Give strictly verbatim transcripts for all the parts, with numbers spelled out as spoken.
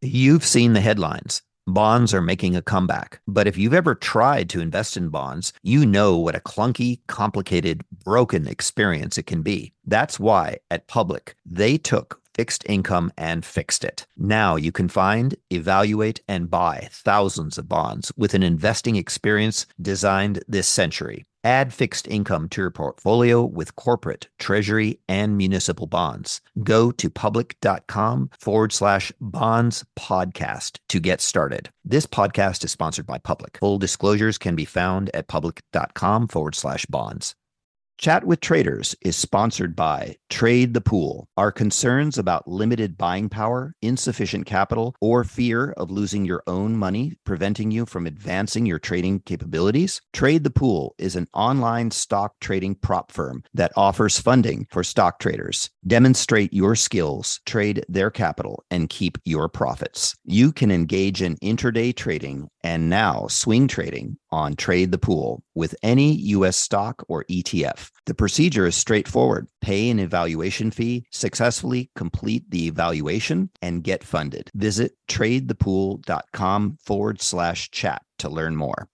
You've seen the headlines. Bonds are making a comeback. But if you've ever tried to invest in bonds, you know what a clunky, complicated, broken experience it can be. That's why at Public, they took fixed income and fixed it. Now you can find, evaluate, and buy thousands of bonds with an investing experience designed this century. Add fixed income to your portfolio with corporate, treasury, and municipal bonds. Go to public.com forward slash bonds podcast to get started. This podcast is sponsored by Public. Full disclosures can be found at public.com forward slash bonds. Chat with Traders is sponsored by Trade the Pool. Are concerns about limited buying power, insufficient capital, or fear of losing your own money preventing you from advancing your trading capabilities? Trade the Pool is an online stock trading prop firm that offers funding for stock traders. Demonstrate your skills, trade their capital, and keep your profits. You can engage in intraday trading and now swing trading on Trade the Pool with any U S stock or E T F. The procedure is straightforward. Pay an evaluation fee, successfully complete the evaluation, and get funded. Visit tradethepool.com forward slash chat to learn more.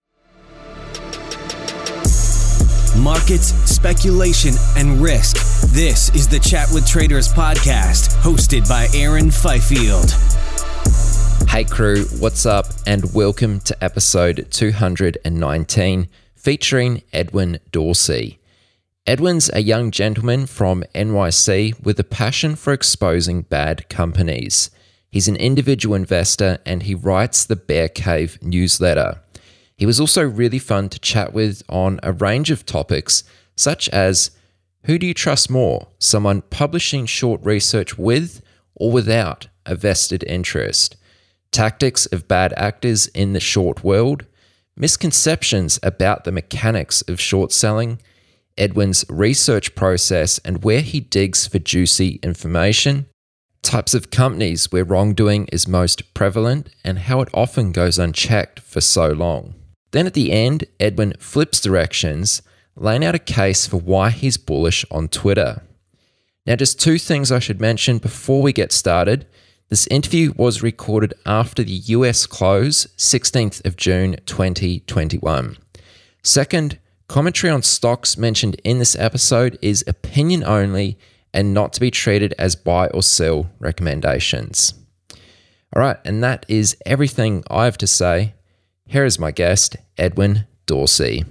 Markets, speculation, and risk. This is the Chat with Traders podcast, hosted by Aaron Fifield. Hey crew, what's up? And welcome to episode two hundred nineteen, featuring Edwin Dorsey. Edwin's a young gentleman from N Y C with a passion for exposing bad companies. He's an individual investor and he writes the Bear Cave newsletter. He was also really fun to chat with on a range of topics, such as who do you trust more, someone publishing short research with or without a vested interest? Tactics of bad actors in the short world, misconceptions about the mechanics of short selling, Edwin's research process and where he digs for juicy information, types of companies where wrongdoing is most prevalent and how it often goes unchecked for so long. Then at the end, Edwin flips directions, laying out a case for why he's bullish on Twitter. Now, just two things I should mention before we get started. This interview was recorded after the U S close, sixteenth of June, twenty twenty-one. Second, commentary on stocks mentioned in this episode is opinion only and not to be treated as buy or sell recommendations. All right, and that is everything I have to say. Here is my guest, Edwin Dorsey.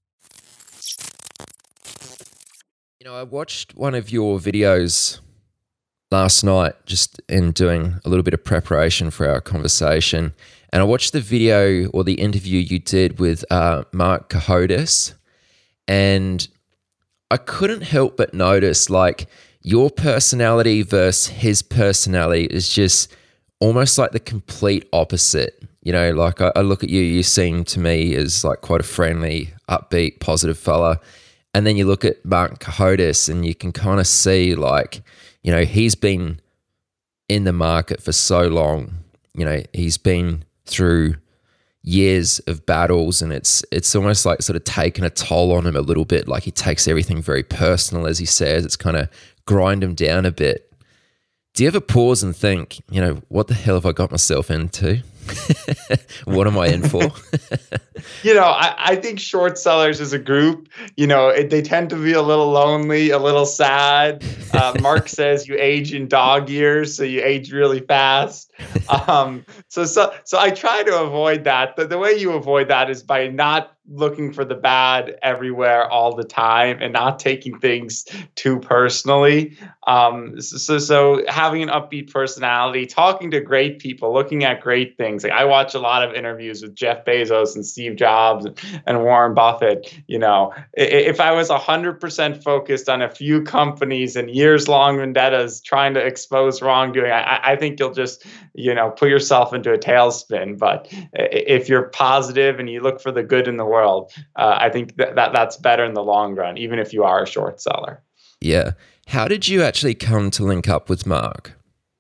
You know, I watched one of your videos last night, just in doing a little bit of preparation for our conversation. And I watched the video or the interview you did with uh, Mark Cohodes, and I couldn't help but notice like your personality versus his personality is just almost like the complete opposite. You know, like I, I look at you, you seem to me as like quite a friendly, upbeat, positive fella. And then you look at Mark Cohodes and you can kind of see like, you know, he's been in the market for so long. You know, he's been through years of battles and it's it's almost like sort of taken a toll on him a little bit. Like he takes everything very personal, as he says. It's kind of grind him down a bit. Do you ever pause and think, you know, what the hell have I got myself into? What am I in for? You know, I, I think short sellers as a group, you know, it, they tend to be a little lonely, a little sad. Uh, Mark says you age in dog years, so you age really fast. Um, so, so, so I try to avoid that. The, the way you avoid that is by not looking for the bad everywhere all the time and not taking things too personally. Um, so, so having an upbeat personality, talking to great people, looking at great things. Like I watch a lot of interviews with Jeff Bezos and Steve Jobs and Warren Buffett. You know, if I was one hundred percent focused on a few companies and years-long vendettas trying to expose wrongdoing, I, I think you'll just, you know, put yourself into a tailspin. But if you're positive and you look for the good in the world, uh, I think that, that that's better in the long run, even if you are a short seller. Yeah. How did you actually come to link up with Mark?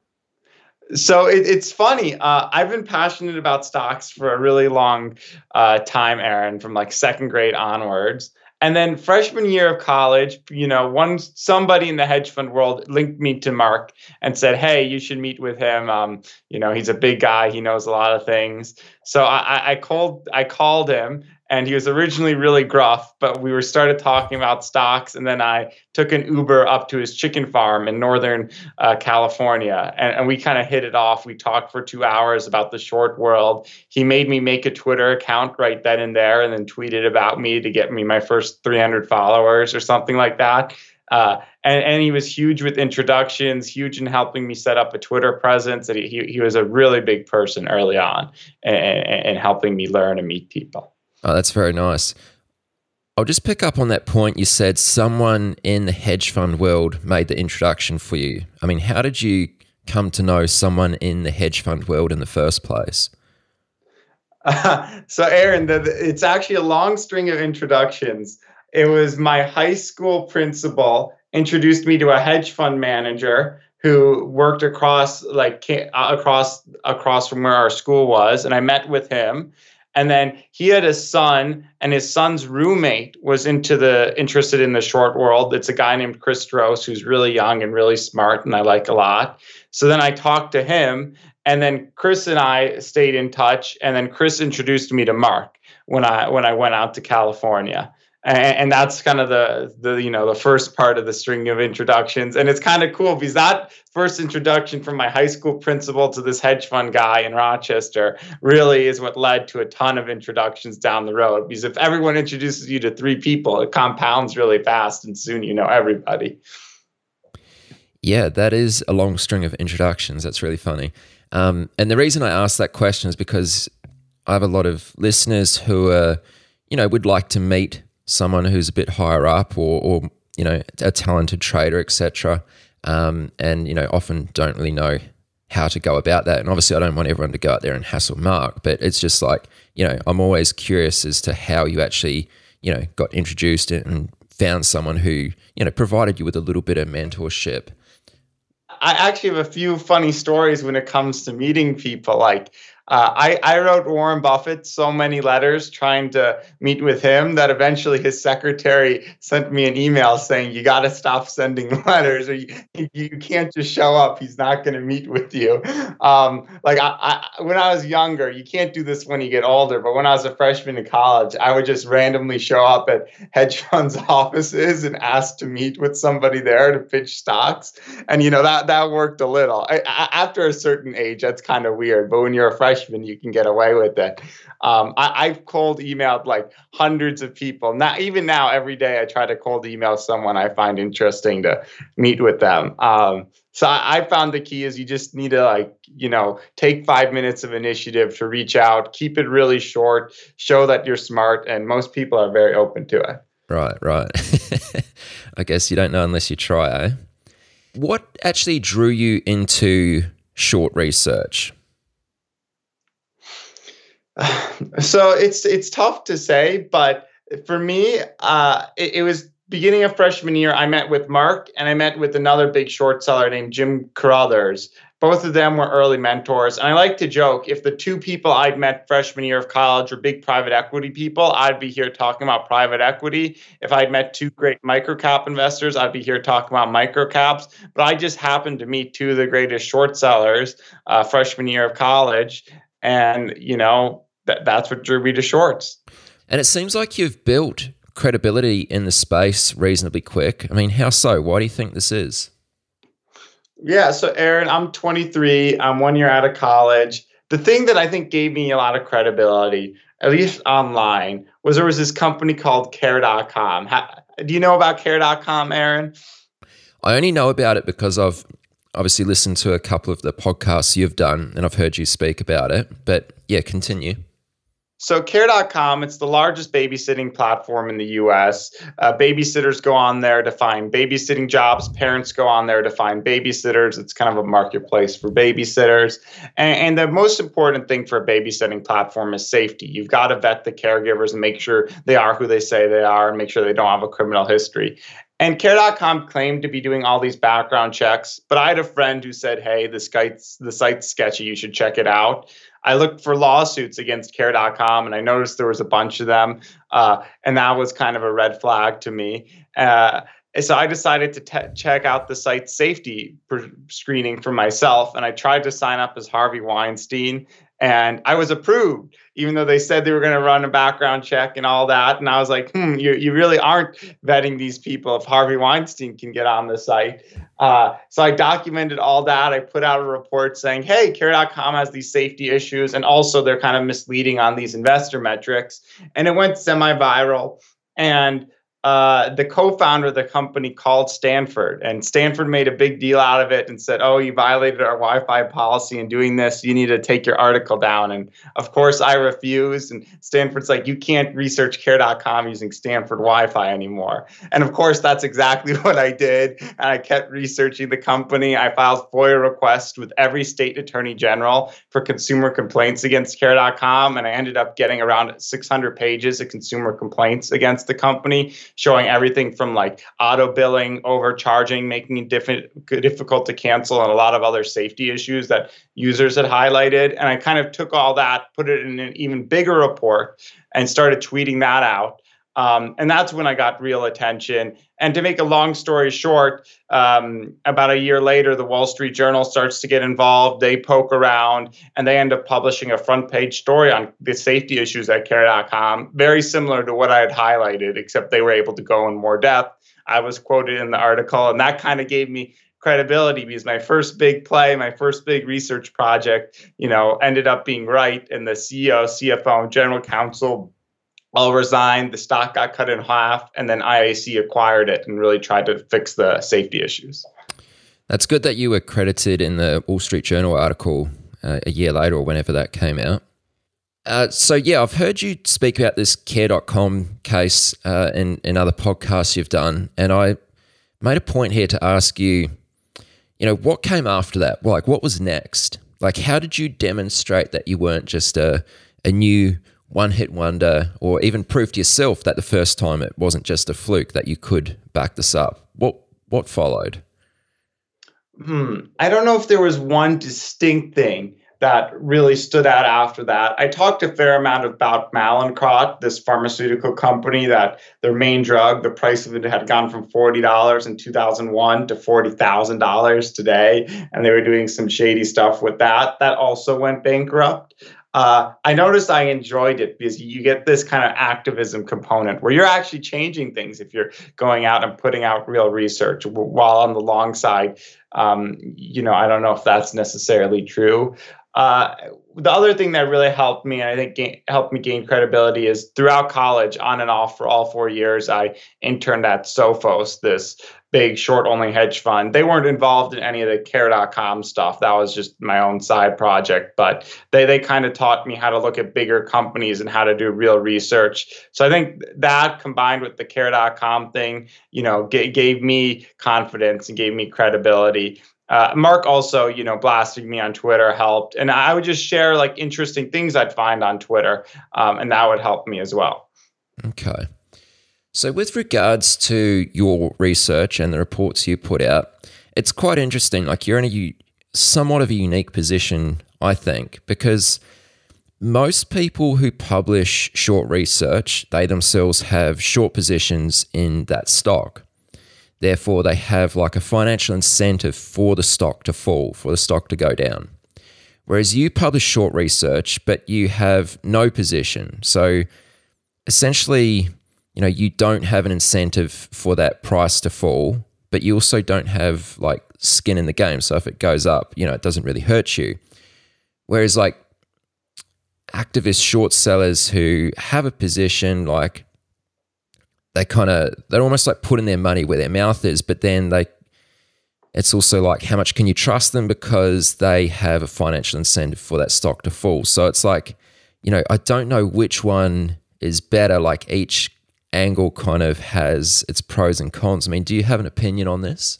So it, it's funny. Uh, I've been passionate about stocks for a really long uh, time, Aaron, from like second grade onwards. And then freshman year of college, you know, one somebody in the hedge fund world linked me to Mark and said, "Hey, you should meet with him. Um, you know, he's a big guy. He knows a lot of things." So I, I called I called him. And he was originally really gruff, but we were started talking about stocks. And then I took an Uber up to his chicken farm in Northern uh, California. And, and we kind of hit it off. We talked for two hours about the short world. He made me make a Twitter account right then and there and then tweeted about me to get me my first three hundred followers or something like that. Uh, and, and he was huge with introductions, huge in helping me set up a Twitter presence. And he, he was a really big person early on and, and, and helping me learn and meet people. Oh, that's very nice. I'll just pick up on that point. You said someone in the hedge fund world made the introduction for you. I mean, how did you come to know someone in the hedge fund world in the first place? Uh, so, Aaron, the, the, it's actually a long string of introductions. It was my high school principal introduced me to a hedge fund manager who worked across, like, across across from where our school was, and I met with him. And then he had a son, and his son's roommate was into the interested in the short world. It's a guy named Chris Stross, who's really young and really smart, and I like a lot. So then I talked to him, and then Chris and I stayed in touch. And then Chris introduced me to Mark when I when I went out to California. And, and that's kind of the the you know the first part of the string of introductions. And it's kind of cool because that first introduction from my high school principal to this hedge fund guy in Rochester really is what led to a ton of introductions down the road. Because if everyone introduces you to three people, it compounds really fast, and soon you know everybody. Yeah, that is a long string of introductions. That's really funny. Um, and the reason I asked that question is because I have a lot of listeners who are, you know, would like to meet someone who's a bit higher up, or, or you know, a talented trader, et cetera. Um, and, you know, often don't really know how to go about that. And obviously I don't want everyone to go out there and hassle Mark, but it's just like, you know, I'm always curious as to how you actually, you know, got introduced and found someone who, you know, provided you with a little bit of mentorship. I actually have a few funny stories when it comes to meeting people. Like, Uh, I, I wrote Warren Buffett so many letters trying to meet with him that eventually his secretary sent me an email saying, "You got to stop sending letters, or you, you can't just show up. He's not going to meet with you." Um, like I, I, when I was younger, you can't do this when you get older, but when I was a freshman in college, I would just randomly show up at hedge funds offices and ask to meet with somebody there to pitch stocks. And, you know, that, that worked a little. I, I, after a certain age, that's kind of weird. But when you're a freshman, you can get away with it. Um, I, I've cold emailed like hundreds of people. Not even now, every day I try to cold email someone I find interesting to meet with them. Um, so I, I found the key is you just need to, like, you know, take five minutes of initiative to reach out, keep it really short, show that you're smart, and most people are very open to it. Right, right. I guess you don't know unless you try, eh? What actually drew you into short research? So it's it's tough to say, but for me, uh, it, it was beginning of freshman year. I met with Mark, and I met with another big short seller named Jim Carruthers. Both of them were early mentors. And I like to joke, if the two people I'd met freshman year of college were big private equity people, I'd be here talking about private equity. If I'd met two great microcap investors, I'd be here talking about microcaps. But I just happened to meet two of the greatest short sellers uh, freshman year of college. And, you know, that that's what drew me to shorts. And it seems like you've built credibility in the space reasonably quick. I mean, how so? Why do you think this is? Yeah, so Aaron, I'm twenty-three. I'm one year out of college. The thing that I think gave me a lot of credibility, at least online, was there was this company called care dot com. How, do you know about care dot com, Aaron? I only know about it because I've obviously listened to a couple of the podcasts you've done, and I've heard you speak about it. But yeah, continue. So care dot com, it's the largest babysitting platform in the U S. Uh, babysitters go on there to find babysitting jobs. Parents go on there to find babysitters. It's kind of a marketplace for babysitters. And, and the most important thing for a babysitting platform is safety. You've got to vet the caregivers and make sure they are who they say they are and make sure they don't have a criminal history. And care dot com claimed to be doing all these background checks, but I had a friend who said, hey, the site's, the site's sketchy, you should check it out. I looked for lawsuits against care dot com, and I noticed there was a bunch of them, uh, and that was kind of a red flag to me. Uh, so I decided to te- check out the site's safety per- screening for myself, and I tried to sign up as Harvey Weinstein, and I was approved, even though they said they were going to run a background check and all that. And I was like, hmm, you, you really aren't vetting these people if Harvey Weinstein can get on the site. Uh, so I documented all that. I put out a report saying, hey, care dot com has these safety issues, and also they're kind of misleading on these investor metrics. And it went semi-viral. And Uh, the co-founder of the company called Stanford, and Stanford made a big deal out of it and said, oh, you violated our Wi-Fi policy in doing this. You need to take your article down. And of course, I refused. And Stanford's like, you can't research care dot com using Stanford Wi-Fi anymore. And of course, that's exactly what I did. And I kept researching the company. I filed FOIA requests with every state attorney general for consumer complaints against care dot com. And I ended up getting around six hundred pages of consumer complaints against the company, showing everything from like auto billing, overcharging, making it diff- difficult to cancel, and a lot of other safety issues that users had highlighted. And I kind of took all that, put it in an even bigger report, and started tweeting that out. Um, and that's when I got real attention. And to make a long story short, um, about a year later, the Wall Street Journal starts to get involved. They poke around, and they end up publishing a front page story on the safety issues at care dot com, very similar to what I had highlighted, except they were able to go in more depth. I was quoted in the article, and that kind of gave me credibility, because my first big play, my first big research project, you know, ended up being right. And the C E O, C F O, and general counsel all resigned. The stock got cut in half, and then I A C acquired it and really tried to fix the safety issues. That's good that you were credited in the Wall Street Journal article uh, a year later, or whenever that came out. Uh, so yeah, I've heard you speak about this care dot com case uh, in, in other podcasts you've done, and I made a point here to ask you, you know, what came after that? Like, what was next? Like, how did you demonstrate that you weren't just a, a new one-hit wonder, or even prove to yourself that the first time it wasn't just a fluke, that you could back this up? What what followed? Hmm. I don't know if there was one distinct thing that really stood out after that. I talked a fair amount about Mallinckrodt, this pharmaceutical company that their main drug, the price of it had gone from forty dollars in two thousand one to forty thousand dollars today, and they were doing some shady stuff with that. That also went bankrupt. Uh, I noticed I enjoyed it because you get this kind of activism component where you're actually changing things if you're going out and putting out real research. While on the long side, um, you know, I don't know if that's necessarily true. Uh, the other thing that really helped me, and I think gain, helped me gain credibility, is throughout college, on and off for all four years, I interned at Sophos, this big short-only hedge fund. They weren't involved in any of the care dot com stuff. That was just my own side project. But they they kind of taught me how to look at bigger companies and how to do real research. So I think that, combined with the care dot com thing, you know, g- gave me confidence and gave me credibility. Uh, Mark also, you know, blasting me on Twitter helped. And I would just share like interesting things I'd find on Twitter, um, and that would help me as well. Okay. So with regards to your research and the reports you put out, it's quite interesting. Like, you're in a u- somewhat of a unique position, I think, because most people who publish short research, they themselves have short positions in that stock. Therefore, they have like a financial incentive for the stock to fall, for the stock to go down. Whereas you publish short research, but you have no position. So essentially, you know, you don't have an incentive for that price to fall, but you also don't have like skin in the game. So if it goes up, you know, it doesn't really hurt you. Whereas like activist short sellers who have a position, like, they kind of, they're almost like putting their money where their mouth is, but then they, it's also like, how much can you trust them, because they have a financial incentive for that stock to fall. So it's like, you know, I don't know which one is better. Like, each angle kind of has its pros and cons. I mean, do you have an opinion on this?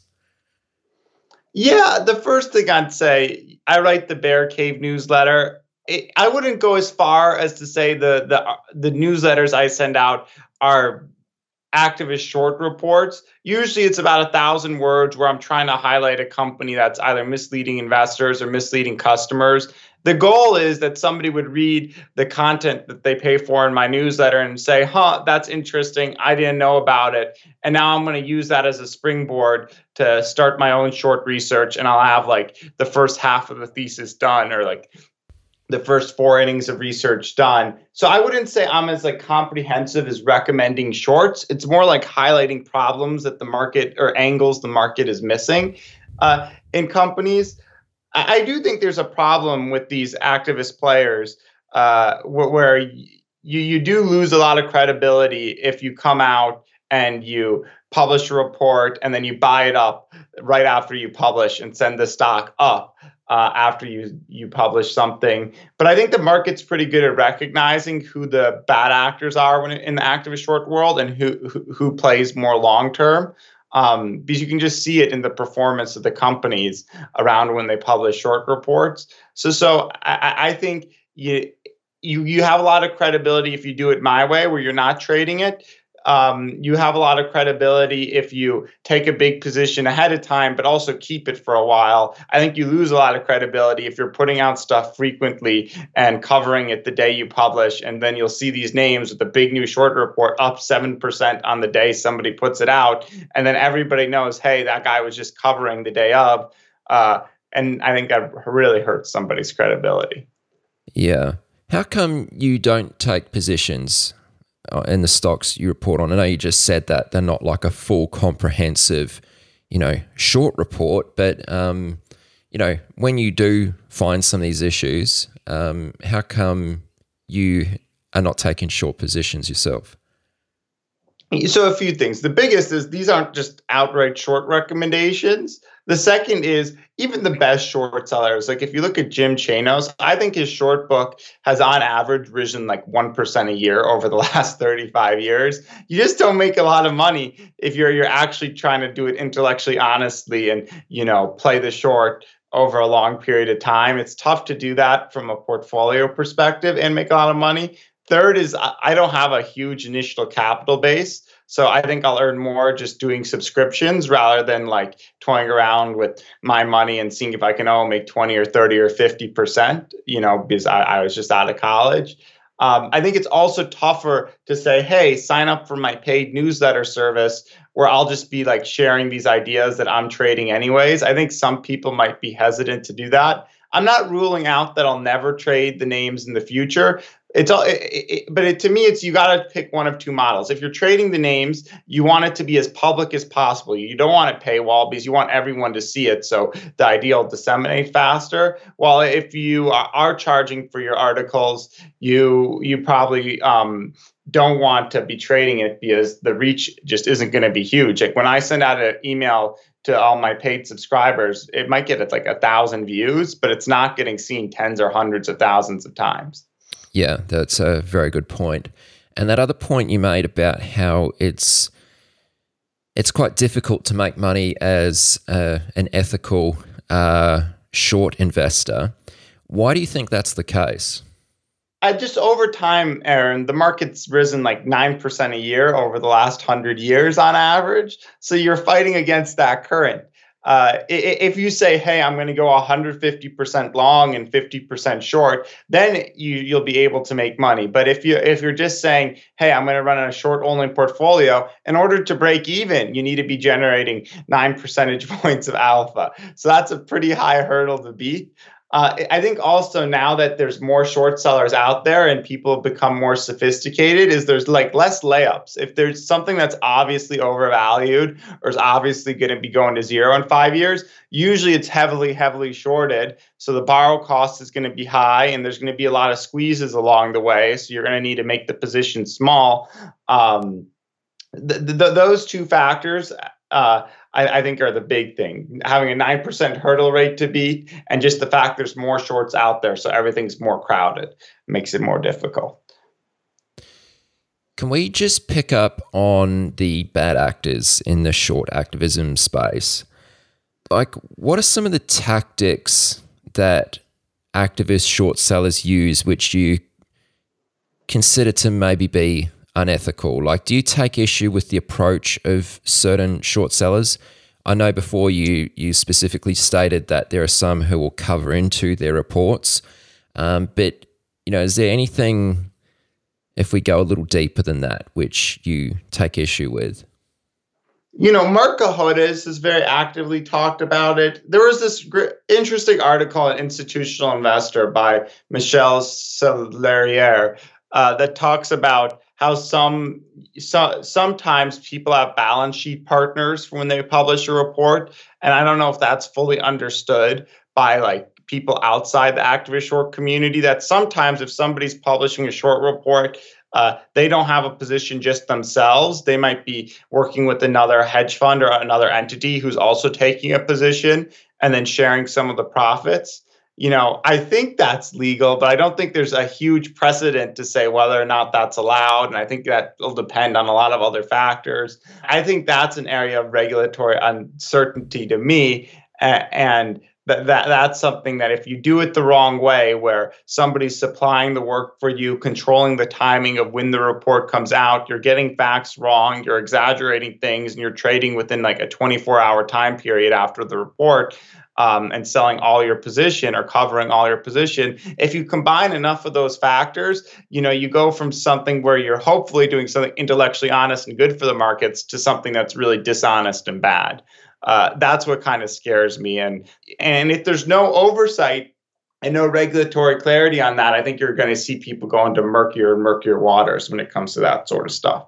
Yeah, the first thing I'd say, I write the Bear Cave newsletter. It, I wouldn't go as far as to say the the the newsletters I send out are activist short reports, usually it's about a thousand words where I'm trying to highlight a company that's either misleading investors or misleading customers. The goal is that somebody would read the content that they pay for in my newsletter and say, huh, that's interesting. I didn't know about it. And now I'm going to use that as a springboard to start my own short research. And I'll have like the first half of the thesis done, or like the first four innings of research done. So I wouldn't say I'm as like comprehensive as recommending shorts. It's more like highlighting problems that the market, or angles the market is missing uh, in companies. I, I do think there's a problem with these activist players uh, where, where you, you do lose a lot of credibility if you come out and you publish a report and then you buy it up right after you publish and send the stock up uh, after you you publish something. But I think the market's pretty good at recognizing who the bad actors are when in the activist short world, and who who, who plays more long term. Um, because you can just see it in the performance of the companies around when they publish short reports. So so I, I think you you you have a lot of credibility if you do it my way, where you're not trading it. Um, you have a lot of credibility if you take a big position ahead of time, but also keep it for a while. I think you lose a lot of credibility if you're putting out stuff frequently and covering it the day you publish. And then you'll see these names with the big new short report up seven percent on the day somebody puts it out. And then everybody knows, hey, that guy was just covering the day of. Uh, and I think that really hurts somebody's credibility. Yeah. How come you don't take positions in the stocks you report on? I know you just said that they're not like a full comprehensive, you know, short report, but, um, you know, when you do find some of these issues, um, how come you are not taking short positions yourself? So a few things. The biggest is these aren't just outright short recommendations. The second is even the best short sellers. Like if you look at Jim Chanos, I think his short book has on average risen like one percent a year over the last thirty-five years. You just don't make a lot of money if you're you're actually trying to do it intellectually honestly and, you know, play the short over a long period of time. It's tough to do that from a portfolio perspective and make a lot of money. Third is I don't have a huge initial capital base. So I think I'll earn more just doing subscriptions rather than like toying around with my money and seeing if I can oh make twenty or thirty or fifty percent, you know, because I, I was just out of college. Um, I think it's also tougher to say, hey, sign up for my paid newsletter service where I'll just be like sharing these ideas that I'm trading anyways. I think some people might be hesitant to do that. I'm not ruling out that I'll never trade the names in the future. It's all, it, it, but it, to me, it's you got to pick one of two models. If you're trading the names, you want it to be as public as possible. You don't want it paywall because you want everyone to see it, so the idea will disseminate faster. While if you are, are charging for your articles, you you probably um, don't want to be trading it because the reach just isn't going to be huge. Like when I send out an email to all my paid subscribers, it might get it's like a thousand views, but it's not getting seen tens or hundreds of thousands of times. Yeah, that's a very good point. And that other point you made about how it's it's quite difficult to make money as uh, an ethical uh, short investor. Why do you think that's the case? I just over time, Aaron, the market's risen like nine percent a year over the last hundred years on average. So you're fighting against that current. Uh, if you say, hey, I'm going to go one hundred fifty percent long and fifty percent short, then you, you'll be able to make money. But if, you, if you're just saying, hey, I'm going to run a short-only portfolio, in order to break even, you need to be generating nine percentage points of alpha. So that's a pretty high hurdle to beat. Uh, I think also now that there's more short sellers out there and people become more sophisticated, is there's like less layups. If there's something that's obviously overvalued or is obviously going to be going to zero in five years, usually it's heavily, heavily shorted. So the borrow cost is going to be high and there's going to be a lot of squeezes along the way. So you're going to need to make the position small. Um, th- th- those two factors, uh, I, I think are the big thing. Having a nine percent hurdle rate to beat and just the fact there's more shorts out there, so everything's more crowded, makes it more difficult. Can we just pick up on the bad actors in the short activism space? Like, what are some of the tactics that activist short sellers use which you consider to maybe be unethical? Like, do you take issue with the approach of certain short sellers? I know before you you specifically stated that there are some who will cover into their reports, um, but you know, is there anything, if we go a little deeper than that, which you take issue with? You know, Mark Cohodes has very actively talked about it. There was this gr- interesting article in Institutional Investor by Michel Salarier uh, that talks about how some so, sometimes people have balance sheet partners when they publish a report. And I don't know if that's fully understood by like people outside the activist short community, that sometimes if somebody's publishing a short report, uh, they don't have a position just themselves. They might be working with another hedge fund or another entity who's also taking a position and then sharing some of the profits. You know, I think that's legal, but I don't think there's a huge precedent to say whether or not that's allowed. And I think that will depend on a lot of other factors. I think that's an area of regulatory uncertainty to me. And that, that that's something that if you do it the wrong way, where somebody's supplying the work for you, controlling the timing of when the report comes out, you're getting facts wrong, you're exaggerating things, and you're trading within like a twenty-four hour time period after the report, Um, and selling all your position or covering all your position. If you combine enough of those factors, you know, you go from something where you're hopefully doing something intellectually honest and good for the markets to something that's really dishonest and bad. Uh, that's what kind of scares me. And and if there's no oversight and no regulatory clarity on that, I think you're going to see people go into murkier and murkier waters when it comes to that sort of stuff.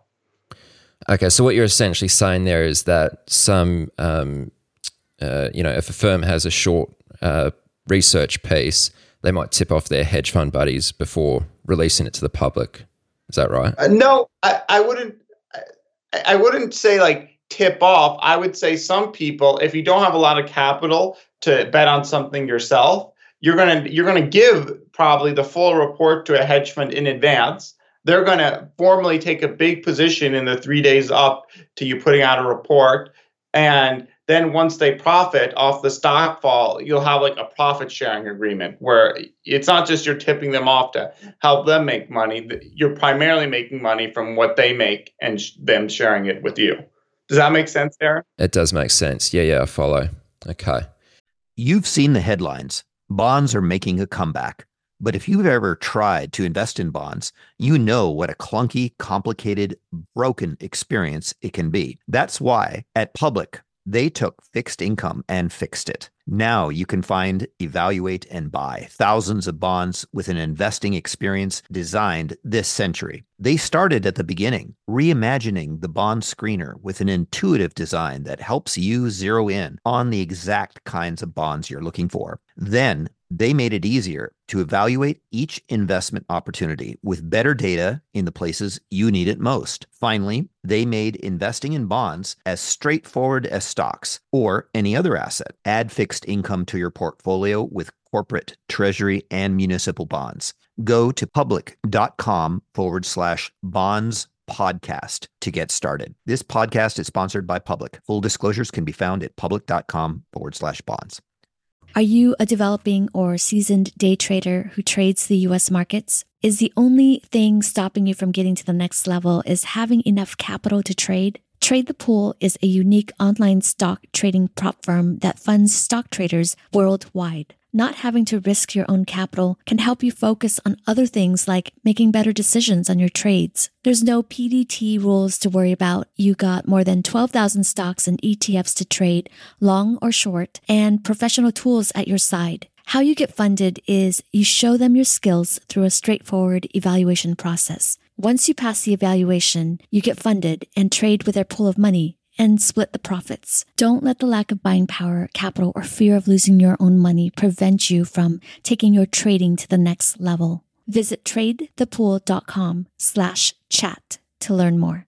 Okay, so what you're essentially saying there is that some um, Uh, you know, if a firm has a short uh, research piece, they might tip off their hedge fund buddies before releasing it to the public. Is that right? Uh, no, I, I wouldn't. I, I wouldn't say like tip off. I would say some people, if you don't have a lot of capital to bet on something yourself, you're gonna you're gonna give probably the full report to a hedge fund in advance. They're gonna formally take a big position in the three days up to you putting out a report, and then once they profit off the stock fall, you'll have like a profit sharing agreement where it's not just you're tipping them off to help them make money. You're primarily making money from what they make and sh- them sharing it with you. Does that make sense, Aaron? It does make sense. Yeah, yeah, I follow. Okay. You've seen the headlines. Bonds are making a comeback. But if you've ever tried to invest in bonds, you know what a clunky, complicated, broken experience it can be. That's why at Public, they took fixed income and fixed it. Now you can find, evaluate, and buy thousands of bonds with an investing experience designed this century. They started at the beginning, reimagining the bond screener with an intuitive design that helps you zero in on the exact kinds of bonds you're looking for. Then they made it easier to evaluate each investment opportunity with better data in the places you need it most. Finally, they made investing in bonds as straightforward as stocks or any other asset. Add fixed income to your portfolio with corporate, treasury, and municipal bonds. Go to public.com forward slash bonds podcast to get started. This podcast is sponsored by Public. Full disclosures can be found at public.com forward slash bonds. Are you a developing or seasoned day trader who trades the U S markets? Is the only thing stopping you from getting to the next level is having enough capital to trade? Trade the Pool is a unique online stock trading prop firm that funds stock traders worldwide. Not having to risk your own capital can help you focus on other things like making better decisions on your trades. There's no P D T rules to worry about. You got more than twelve thousand stocks and E T Fs to trade, long or short, and professional tools at your side. How you get funded is you show them your skills through a straightforward evaluation process. Once you pass the evaluation, you get funded and trade with their pool of money and split the profits. Don't let the lack of buying power, capital, or fear of losing your own money prevent you from taking your trading to the next level. Visit tradethepool.com slash chat to learn more.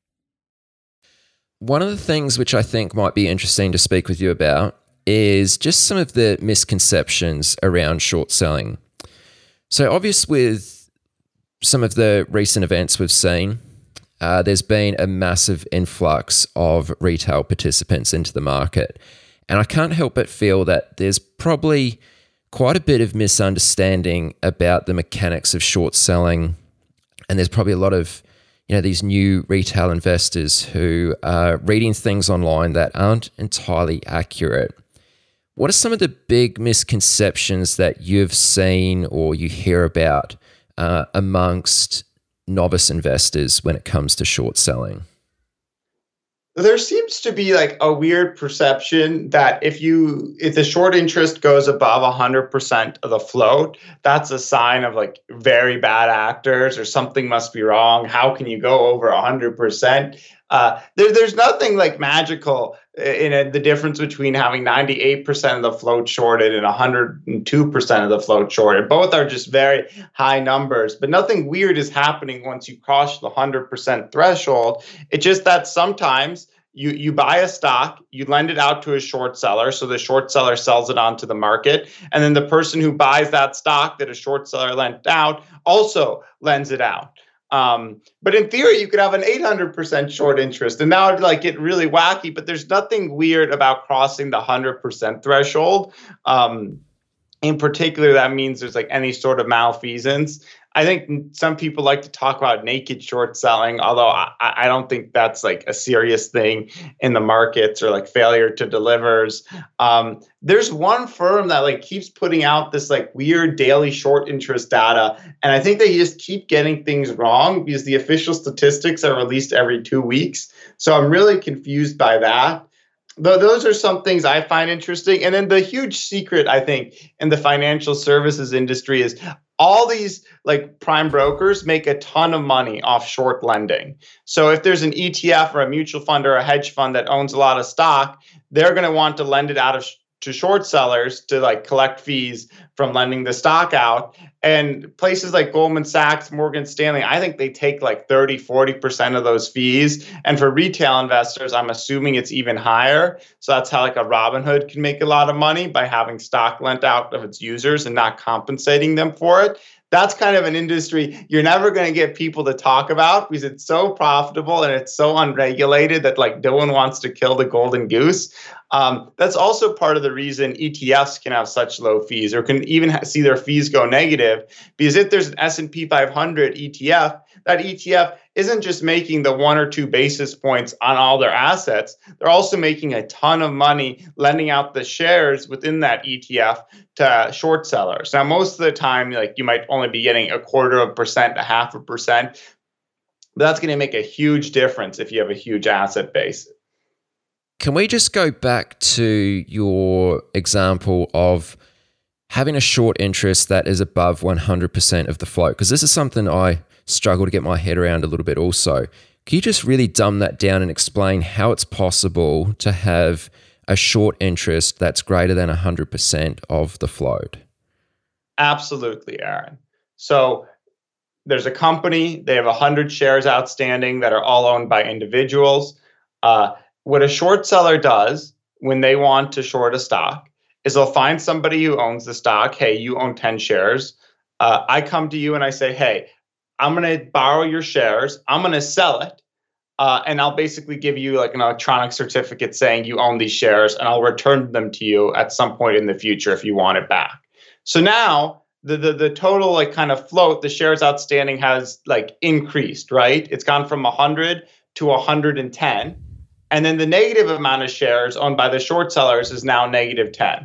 One of the things which I think might be interesting to speak with you about is just some of the misconceptions around short selling. So obvious with some of the recent events we've seen, Uh, there's been a massive influx of retail participants into the market. And I can't help but feel that there's probably quite a bit of misunderstanding about the mechanics of short selling. And there's probably a lot of, you know, these new retail investors who are reading things online that aren't entirely accurate. What are some of the big misconceptions that you've seen or you hear about uh, amongst novice investors when it comes to short selling? There seems to be like a weird perception that if you if the short interest goes above one hundred percent of the float, that's a sign of like very bad actors or something must be wrong. How can you go over one hundred percent? Uh, there, there's nothing like magical in a, the difference between having ninety-eight percent of the float shorted and one hundred two percent of the float shorted. Both are just very high numbers, but nothing weird is happening once you cross the one hundred percent threshold. It's just that sometimes you, you buy a stock, you lend it out to a short seller, so the short seller sells it onto the market, and then the person who buys that stock that a short seller lent out also lends it out. Um, but in theory, you could have an eight hundred percent short interest, and now it'd like get really wacky. But there's nothing weird about crossing the one hundred percent threshold. Um, in particular, that means there's like any sort of malfeasance. I think some people like to talk about naked short selling, although I, I don't think that's like a serious thing in the markets or like failure to delivers. Um, there's one firm that like keeps putting out this like weird daily short interest data. And I think they just keep getting things wrong because the official statistics are released every two weeks. So I'm really confused by that. Though those are some things I find interesting. And then the huge secret, I think, in the financial services industry is all these like prime brokers make a ton of money off short lending. So if there's an E T F or a mutual fund or a hedge fund that owns a lot of stock, they're going to want to lend it out of sh- to short sellers to like collect fees from lending the stock out. And places like Goldman Sachs, Morgan Stanley, I think they take like thirty, forty percent of those fees. And for retail investors, I'm assuming it's even higher. So that's how like a Robinhood can make a lot of money by having stock lent out of its users and not compensating them for it. That's kind of an industry you're never going to get people to talk about because it's so profitable and it's so unregulated that like no one wants to kill the golden goose. Um, that's also part of the reason E T Fs can have such low fees or can even ha- see their fees go negative, because if there's an S and P five hundred E T F, that E T F isn't just making the one or two basis points on all their assets. They're also making a ton of money lending out the shares within that E T F to short sellers. Now, most of the time, like you might only be getting a quarter of a percent, a half a percent, but that's going to make a huge difference if you have a huge asset base. Can we just go back to your example of having a short interest that is above one hundred percent of the float? Because this is something I struggle to get my head around a little bit also. Can you just really dumb that down and explain how it's possible to have a short interest that's greater than one hundred percent of the float? Absolutely, Aaron. So there's a company, they have one hundred shares outstanding that are all owned by individuals. Uh, what a short seller does when they want to short a stock is they'll find somebody who owns the stock. Hey, you own ten shares. Uh, I come to you and I say, hey, I'm going to borrow your shares. I'm going to sell it. Uh, and I'll basically give you like an electronic certificate saying you own these shares, and I'll return them to you at some point in the future if you want it back. So now the, the, the total like kind of float, the shares outstanding has like increased, right? It's gone from one hundred to one hundred ten. And then the negative amount of shares owned by the short sellers is now negative ten.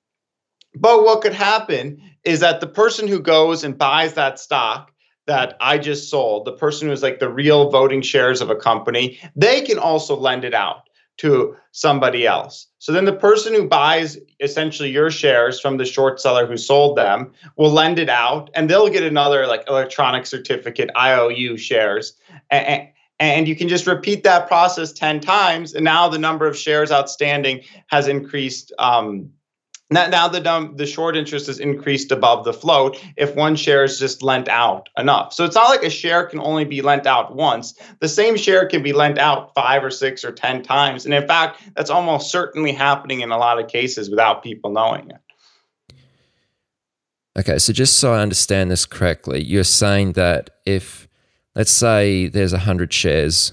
But what could happen is that the person who goes and buys that stock that I just sold, the person who's like the real voting shares of a company, they can also lend it out to somebody else. So then the person who buys essentially your shares from the short seller who sold them will lend it out, and they'll get another like electronic certificate, I O U shares. And, and you can just repeat that process ten times. And now the number of shares outstanding has increased. Um, Now, now the um, the short interest is increased above the float if one share is just lent out enough. So it's not like a share can only be lent out once. The same share can be lent out five or six or ten times. And in fact, that's almost certainly happening in a lot of cases without people knowing it. Okay, so just so I understand this correctly, you're saying that if, let's say there's one hundred shares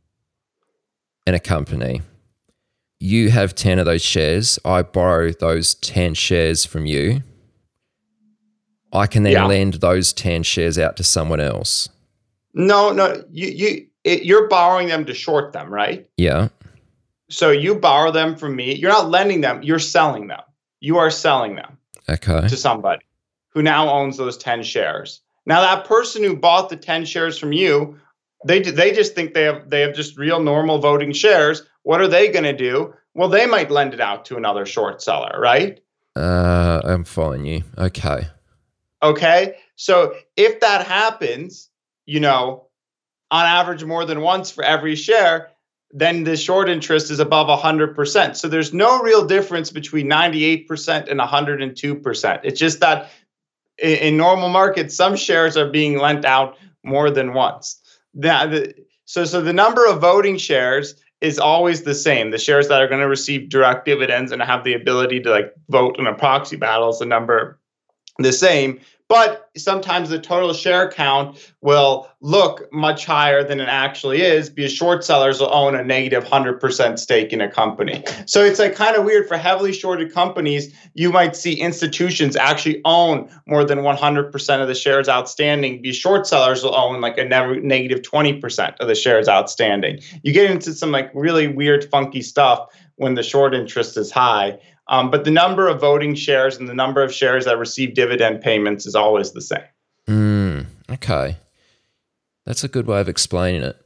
in a company, you have ten of those shares, I borrow those ten shares from you, I can then yeah. lend those ten shares out to someone else. No, no, you you it, you're borrowing them to short them, right? Yeah. So you borrow them from me. You're not lending them. You're selling them. You are selling them Okay. to somebody who now owns those ten shares. Now that person who bought the ten shares from you, they they just think they have they have just real normal voting shares. What are they going to do? Well, they might lend it out to another short seller, right? Uh, I'm following you. Okay. Okay. So if that happens, you know, on average more than once for every share, then the short interest is above one hundred percent. So there's no real difference between ninety-eight percent and one hundred two percent. It's just that in, in normal markets, some shares are being lent out more than once. That, the, so, so the number of voting shares is always the same. The shares that are going to receive direct dividends and have the ability to like vote in a proxy battle is the number the same. But sometimes the total share count will look much higher than it actually is because short sellers will own a negative one hundred percent stake in a company. So it's like kind of weird for heavily shorted companies. You might see institutions actually own more than one hundred percent of the shares outstanding because short sellers will own like a negative twenty percent of the shares outstanding. You get into some like really weird, funky stuff when the short interest is high. Um, but the number of voting shares and the number of shares that receive dividend payments is always the same. Mm, okay. That's a good way of explaining it.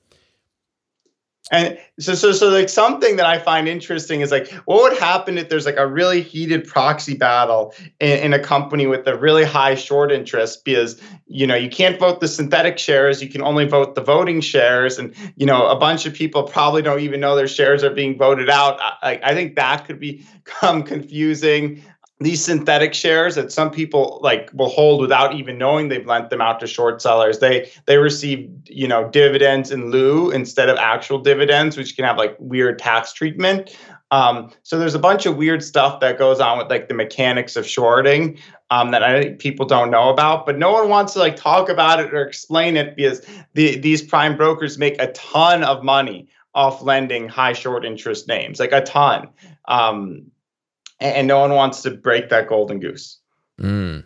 And so, so, so like something that I find interesting is like, what would happen if there's like a really heated proxy battle in, in a company with a really high short interest? Because, you know, you can't vote the synthetic shares. You can only vote the voting shares. And, you know, a bunch of people probably don't even know their shares are being voted out. I, I think that could become confusing. These synthetic shares that some people like will hold without even knowing they've lent them out to short sellers. They they receive, you know, dividends in lieu instead of actual dividends, which can have like weird tax treatment. Um, so there's a bunch of weird stuff that goes on with like the mechanics of shorting um, that I think people don't know about, but no one wants to like talk about it or explain it because the, these prime brokers make a ton of money off lending high short interest names, like a ton. Um, And no one wants to break that golden goose. Mm.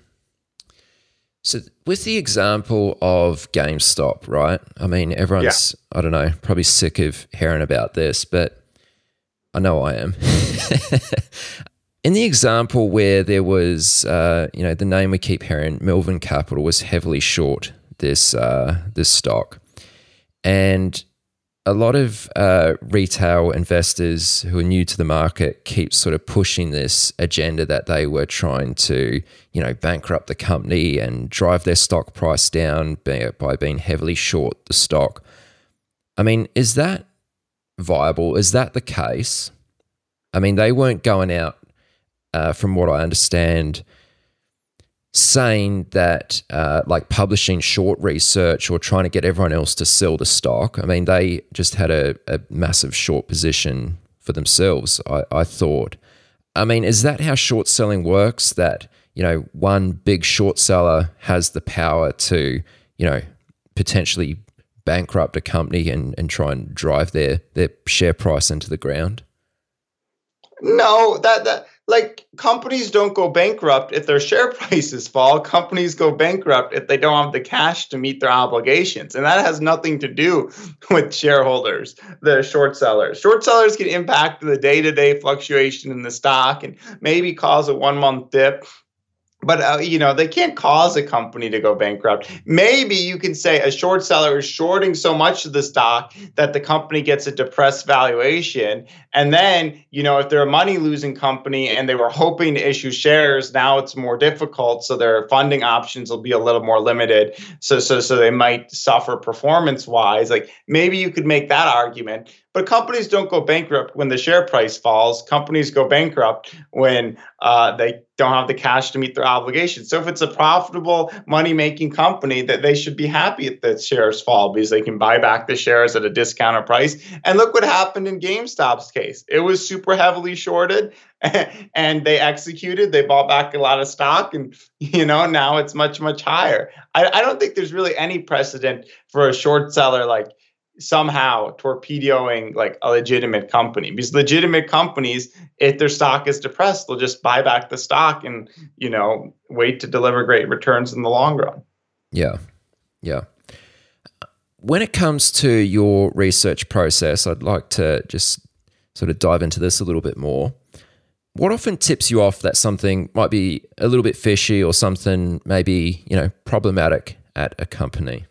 So with the example of GameStop, right? I mean, everyone's, yeah. I don't know, probably sick of hearing about this, but I know I am. In the example where there was, uh, you know, the name we keep hearing, Melvin Capital was heavily short this uh, this stock. And a lot of uh, retail investors who are new to the market keep sort of pushing this agenda that they were trying to, you know, bankrupt the company and drive their stock price down by, by being heavily short the stock. I mean, is that viable? Is that the case? I mean, they weren't going out, uh, from what I understand, saying that uh, like publishing short research or trying to get everyone else to sell the stock. I mean, they just had a, a massive short position for themselves, I, I thought. I mean, is that how short selling works? That, you know, one big short seller has the power to, you know, potentially bankrupt a company and, and try and drive their, their share price into the ground? No, that that like companies don't go bankrupt if their share prices fall. Companies go bankrupt if they don't have the cash to meet their obligations. And that has nothing to do with shareholders, the short sellers. Short sellers can impact the day-to-day fluctuation in the stock and maybe cause a one-month dip. But, uh, you know, they can't cause a company to go bankrupt. Maybe you can say a short seller is shorting so much of the stock that the company gets a depressed valuation. And then, you know, if they're a money-losing company and they were hoping to issue shares, now it's more difficult. So their funding options will be a little more limited. So, so, so they might suffer performance-wise. Like maybe you could make that argument. But companies don't go bankrupt when the share price falls. Companies go bankrupt when uh, they don't have the cash to meet their obligations. So if it's a profitable, money-making company, that they should be happy if the shares fall because they can buy back the shares at a discounted price. And look what happened in GameStop's case. It was super heavily shorted, and they executed. They bought back a lot of stock, and you know now it's much, much higher. I, I don't think there's really any precedent for a short seller like somehow torpedoing like a legitimate company, because legitimate companies, if their stock is depressed, they'll just buy back the stock and, you know, wait to deliver great returns in the long run. Yeah. Yeah. when it comes to your research process, I'd like to just sort of dive into this a little bit more. What often tips you off that something might be a little bit fishy or something maybe, you know, problematic at a company?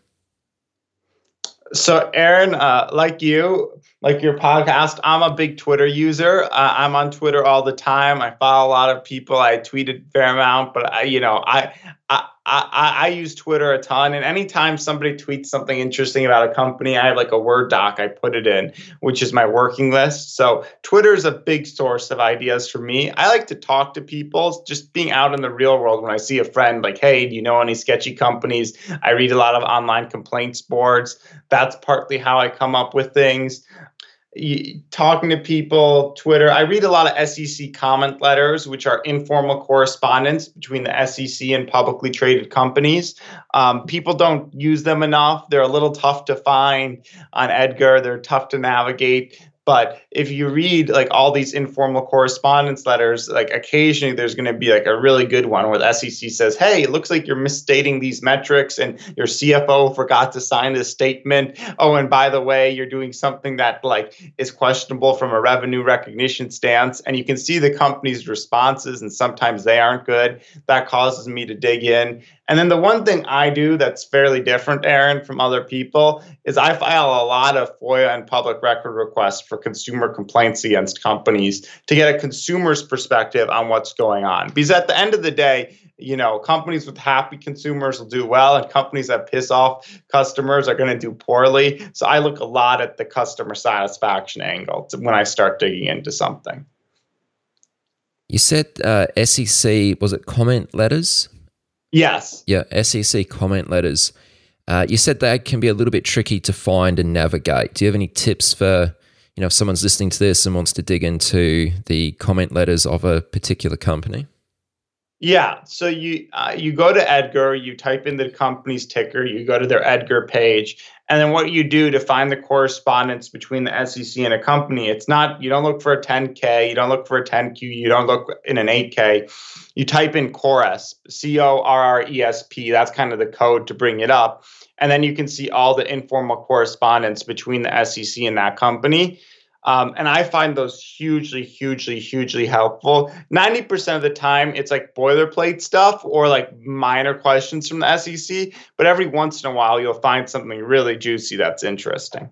So, Aaron, uh, like you, like your podcast, I'm a big Twitter user. Uh, I'm on Twitter all the time. I follow a lot of people. I tweet a fair amount, but I, you know, I, I, I, I use Twitter a ton. And anytime somebody tweets something interesting about a company, I have like a Word doc I put it in, which is my working list. So Twitter is a big source of ideas for me. I like to talk to people, just being out in the real world. When I see a friend, like, hey, do you know any sketchy companies? I read a lot of online complaints boards. That's partly how I come up with things. Talking to people, Twitter. I read a lot of S E C comment letters, which are informal correspondence between the S E C and publicly traded companies. Um, people don't use them enough. They're a little tough to find on Edgar. They're tough to navigate. But if you read like all these informal correspondence letters, like occasionally there's going to be like a really good one where the S E C says, hey, it looks like you're misstating these metrics and your C F O forgot to sign this statement. Oh, and by the way, you're doing something that like is questionable from a revenue recognition stance. And you can see the company's responses, and sometimes they aren't good. That causes me to dig in. And then the one thing I do that's fairly different, Aaron, from other people is I file a lot of FOIA and public record requests for consumer complaints against companies to get a consumer's perspective on what's going on. Because at the end of the day, you know, companies with happy consumers will do well, and companies that piss off customers are going to do poorly. So I look a lot at the customer satisfaction angle when I start digging into something. You said uh, S E C, was it comment letters? Yes. Yeah, S E C comment letters. Uh, you said that can be a little bit tricky to find and navigate. Do you have any tips for, you know, if someone's listening to this and wants to dig into the comment letters of a particular company? Yeah. So you uh, you go to Edgar, you type in the company's ticker, you go to their Edgar page, and then what you do to find the correspondence between the S E C and a company, it's not, you don't look for a ten K, you don't look for a ten Q, you don't look in an eight K. You type in CORESP, C O R R E S P, that's kind of the code to bring it up. And then you can see all the informal correspondence between the S E C and that company. Um, and I find those hugely, hugely, hugely helpful. ninety percent of the time, it's like boilerplate stuff or like minor questions from the S E C. But every once in a while, you'll find something really juicy that's interesting.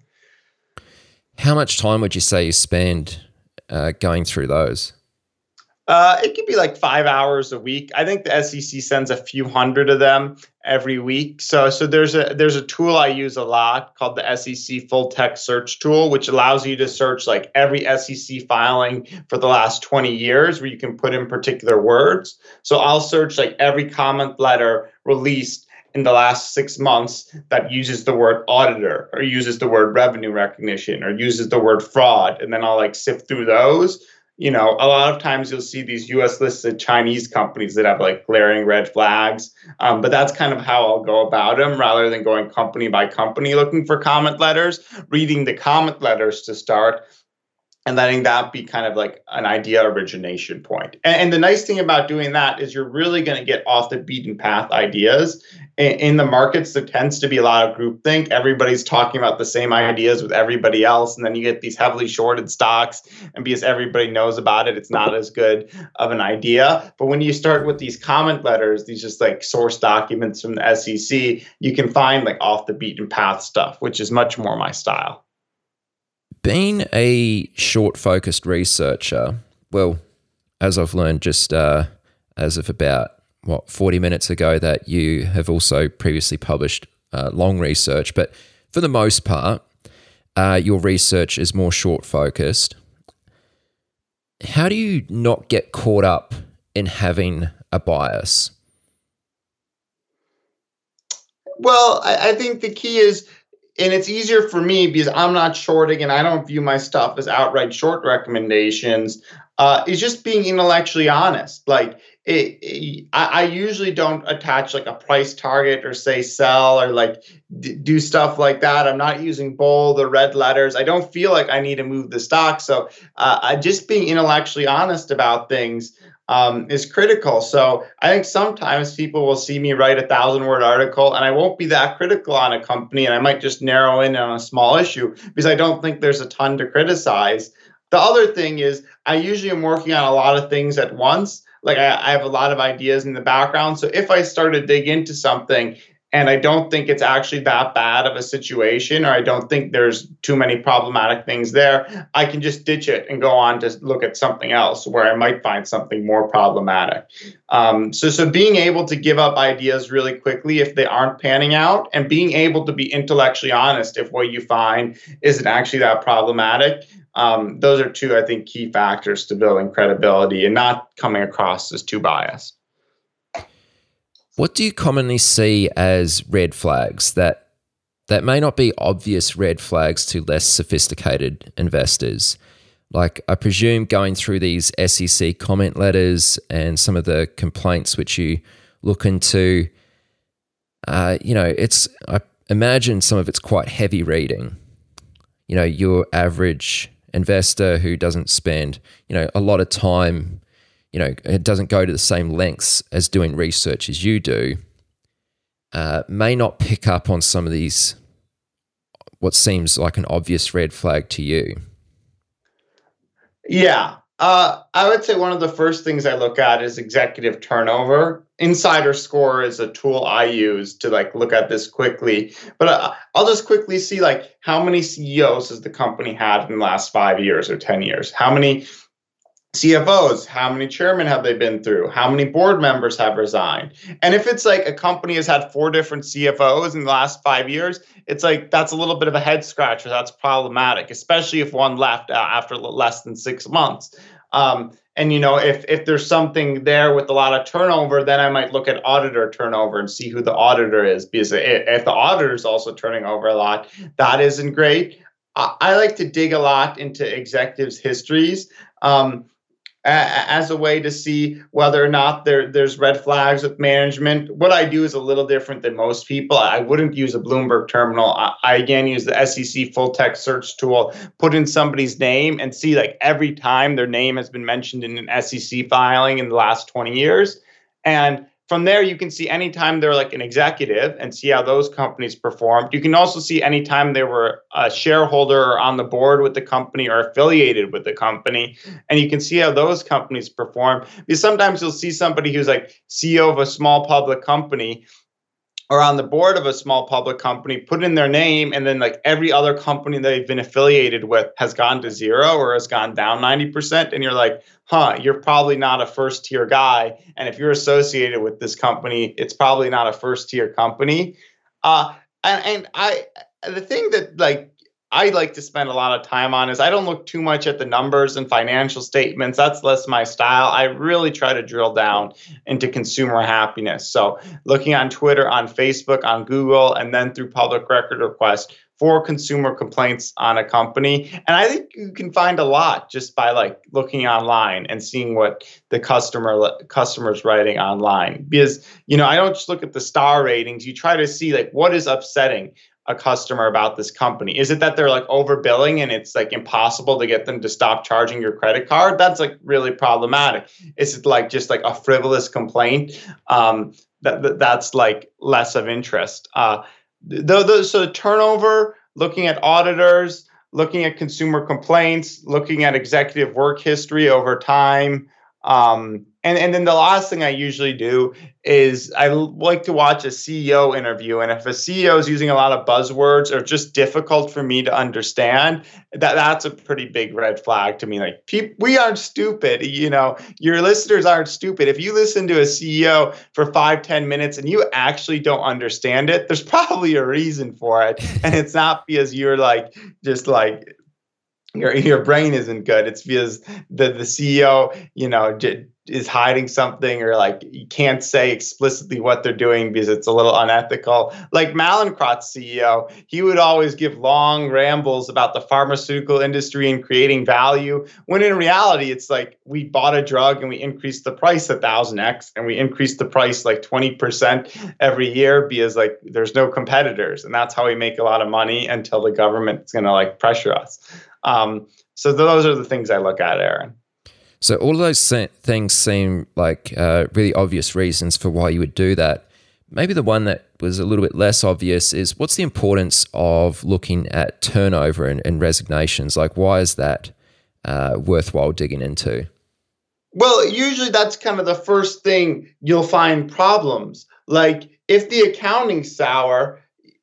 How much time would you say you spend uh, going through those? Uh, it could be like five hours a week. I think the S E C sends a few hundred of them every week. So, so there's a there's a tool I use a lot called the S E C Full Text Search Tool, which allows you to search like every S E C filing for the last twenty years, where you can put in particular words. So I'll search like every comment letter released in the last six months that uses the word auditor or uses the word revenue recognition or uses the word fraud, and then I'll like sift through those. You know, a lot of times you'll see these U S listed Chinese companies that have like glaring red flags. Um, but that's kind of how I'll go about them rather than going company by company looking for comment letters, reading the comment letters to start and letting that be kind of like an idea origination point. And, and the nice thing about doing that is you're really going to get off the beaten path ideas. In, in the markets, there tends to be a lot of groupthink. Everybody's talking about the same ideas with everybody else. And then you get these heavily shorted stocks. And because everybody knows about it, it's not as good of an idea. But when you start with these comment letters, these just like source documents from the S E C, you can find like off the beaten path stuff, which is much more my style. Being a short-focused researcher, well, as I've learned just uh, as of about, what, forty minutes ago, that you have also previously published uh, long research, but for the most part, uh, your research is more short-focused. How do you not get caught up in having a bias? Well, I, I think the key is, and it's easier for me because I'm not shorting and I don't view my stuff as outright short recommendations, uh, is just being intellectually honest. Like it, it, I, I usually don't attach like a price target or say sell or like d- do stuff like that. I'm not using bold or red letters. I don't feel like I need to move the stock. So uh, I just being intellectually honest about things um, is critical. So I think sometimes people will see me write a thousand word article and I won't be that critical on a company, and I might just narrow in on a small issue because I don't think there's a ton to criticize. The other thing is I usually am working on a lot of things at once. Like I, I have a lot of ideas in the background. So if I start to dig into something and I don't think it's actually that bad of a situation, or I don't think there's too many problematic things there, I can just ditch it and go on to look at something else where I might find something more problematic. Um, so, so being able to give up ideas really quickly if they aren't panning out, and being able to be intellectually honest if what you find isn't actually that problematic. Um, those are two, I think, key factors to building credibility and not coming across as too biased. What do you commonly see as red flags that that may not be obvious red flags to less sophisticated investors? Like, I presume going through these S E C comment letters and some of the complaints which you look into, uh, you know, it's, I imagine some of it's quite heavy reading. You know, your average investor who doesn't spend, you know, a lot of time, you know, it doesn't go to the same lengths as doing research as you do, uh, may not pick up on some of these, what seems like an obvious red flag to you. Yeah. Uh, I would say one of the first things I look at is executive turnover. Insider Score is a tool I use to like look at this quickly, but uh, I'll just quickly see like how many C E Os has the company had in the last five years or ten years? How many C F Os, how many chairmen have they been through? How many board members have resigned? And if it's like a company has had four different C F Os in the last five years, it's like that's a little bit of a head scratcher. That's problematic, especially if one left uh, after less than six months. Um, and, you know, if if there's something there with a lot of turnover, then I might look at auditor turnover and see who the auditor is. Because if the auditor is also turning over a lot, that isn't great. I, I like to dig a lot into executives' histories. Um, as a way to see whether or not there, there's red flags with management. What I do is a little different than most people. I wouldn't use a Bloomberg terminal. I, I again use the S E C full text search tool, put in somebody's name and see like every time their name has been mentioned in an S E C filing in the last twenty years. And from there, you can see anytime they're like an executive and see how those companies performed. You can also see anytime they were a shareholder or on the board with the company or affiliated with the company. And you can see how those companies perform. Because sometimes you'll see somebody who's like C E O of a small public company or on the board of a small public company, put in their name, and then like every other company they've been affiliated with has gone to zero or has gone down ninety percent. And you're like, huh, you're probably not a first tier guy. And if you're associated with this company, it's probably not a first tier company. Uh, and, and I, the thing that like, I like to spend a lot of time on is I don't look too much at the numbers and financial statements. That's less my style. I really try to drill down into consumer happiness. So looking on Twitter, on Facebook, on Google, and then through public record requests for consumer complaints on a company. And I think you can find a lot just by like looking online and seeing what the customer customers writing online. Because, you know, I don't just look at the star ratings. You try to see like what is upsetting a customer about this company. Is it that they're like overbilling and it's like impossible to get them to stop charging your credit card? That's like really problematic. Is it like just like a frivolous complaint? Um, that, that that's like less of interest. Uh, the, the, so turnover, looking at auditors, looking at consumer complaints, looking at executive work history over time. Um, and, and then the last thing I usually do is I like to watch a C E O interview. And if a C E O is using a lot of buzzwords or just difficult for me to understand, that, that's a pretty big red flag to me. Like, pe- we aren't stupid. You know, your listeners aren't stupid. If you listen to a C E O for five, ten minutes and you actually don't understand it, there's probably a reason for it. And it's not because you're like, just like, your your brain isn't good. It's because the, the C E O, you know, j- is hiding something, or like you can't say explicitly what they're doing because it's a little unethical. Like Mallinckrodt's C E O, he would always give long rambles about the pharmaceutical industry and creating value, when in reality, it's like we bought a drug and we increased the price a thousand X, and we increased the price like twenty percent every year because like there's no competitors. And that's how we make a lot of money until the government's going to like pressure us. Um, so those are the things I look at, Aaron. So all of those se- things seem like uh, really obvious reasons for why you would do that. Maybe the one that was a little bit less obvious is what's the importance of looking at turnover and, and resignations? Like, why is that uh, worthwhile digging into? Well, usually that's kind of the first thing you'll find problems. Like if the accounting's sour,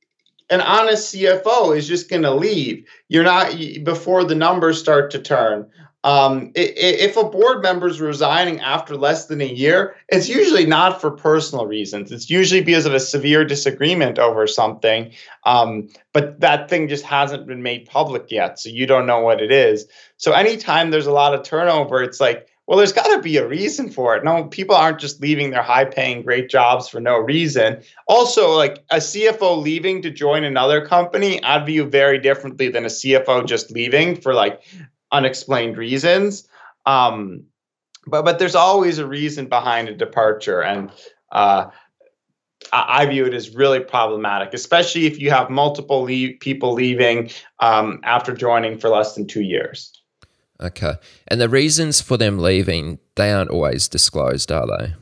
an honest C F O is just going to leave. You're not before the numbers start to turn. Um, if a board member is resigning after less than a year, it's usually not for personal reasons. It's usually because of a severe disagreement over something. Um, but that thing just hasn't been made public yet, so you don't know what it is. So anytime there's a lot of turnover, it's like, well, there's got to be a reason for it. No, people aren't just leaving their high-paying, great jobs for no reason. Also, like a C F O leaving to join another company, I'd view very differently than a C F O just leaving for like unexplained reasons. Um, but but there's always a reason behind a departure, and uh, I, I view it as really problematic, especially if you have multiple leave, people leaving um, after joining for less than two years. Okay. And the reasons for them leaving, they aren't always disclosed, are they?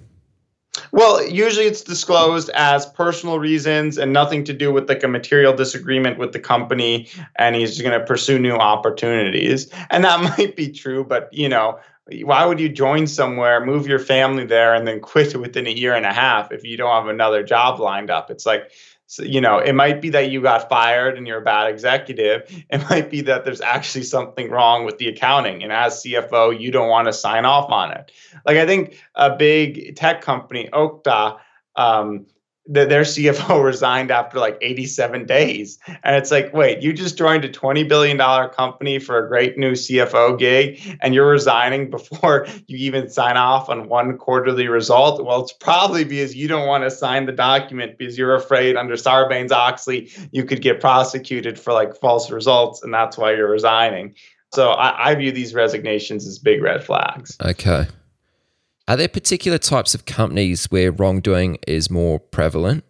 Well, usually it's disclosed as personal reasons and nothing to do with like a material disagreement with the company, and he's going to pursue new opportunities. And that might be true, but you know, why would you join somewhere, move your family there, and then quit within a year and a half if you don't have another job lined up? It's like, so, you know, it might be that you got fired and you're a bad executive. It might be that there's actually something wrong with the accounting. And as C F O, you don't want to sign off on it. Like I think a big tech company, Okta, um, the, their C F O resigned after like eighty-seven days. And it's like, wait, you just joined a twenty billion dollars company for a great new C F O gig and you're resigning before you even sign off on one quarterly result? Well, it's probably because you don't want to sign the document because you're afraid under Sarbanes-Oxley you could get prosecuted for like false results, and that's why you're resigning. So I, I view these resignations as big red flags. Okay. Are there particular types of companies where wrongdoing is more prevalent?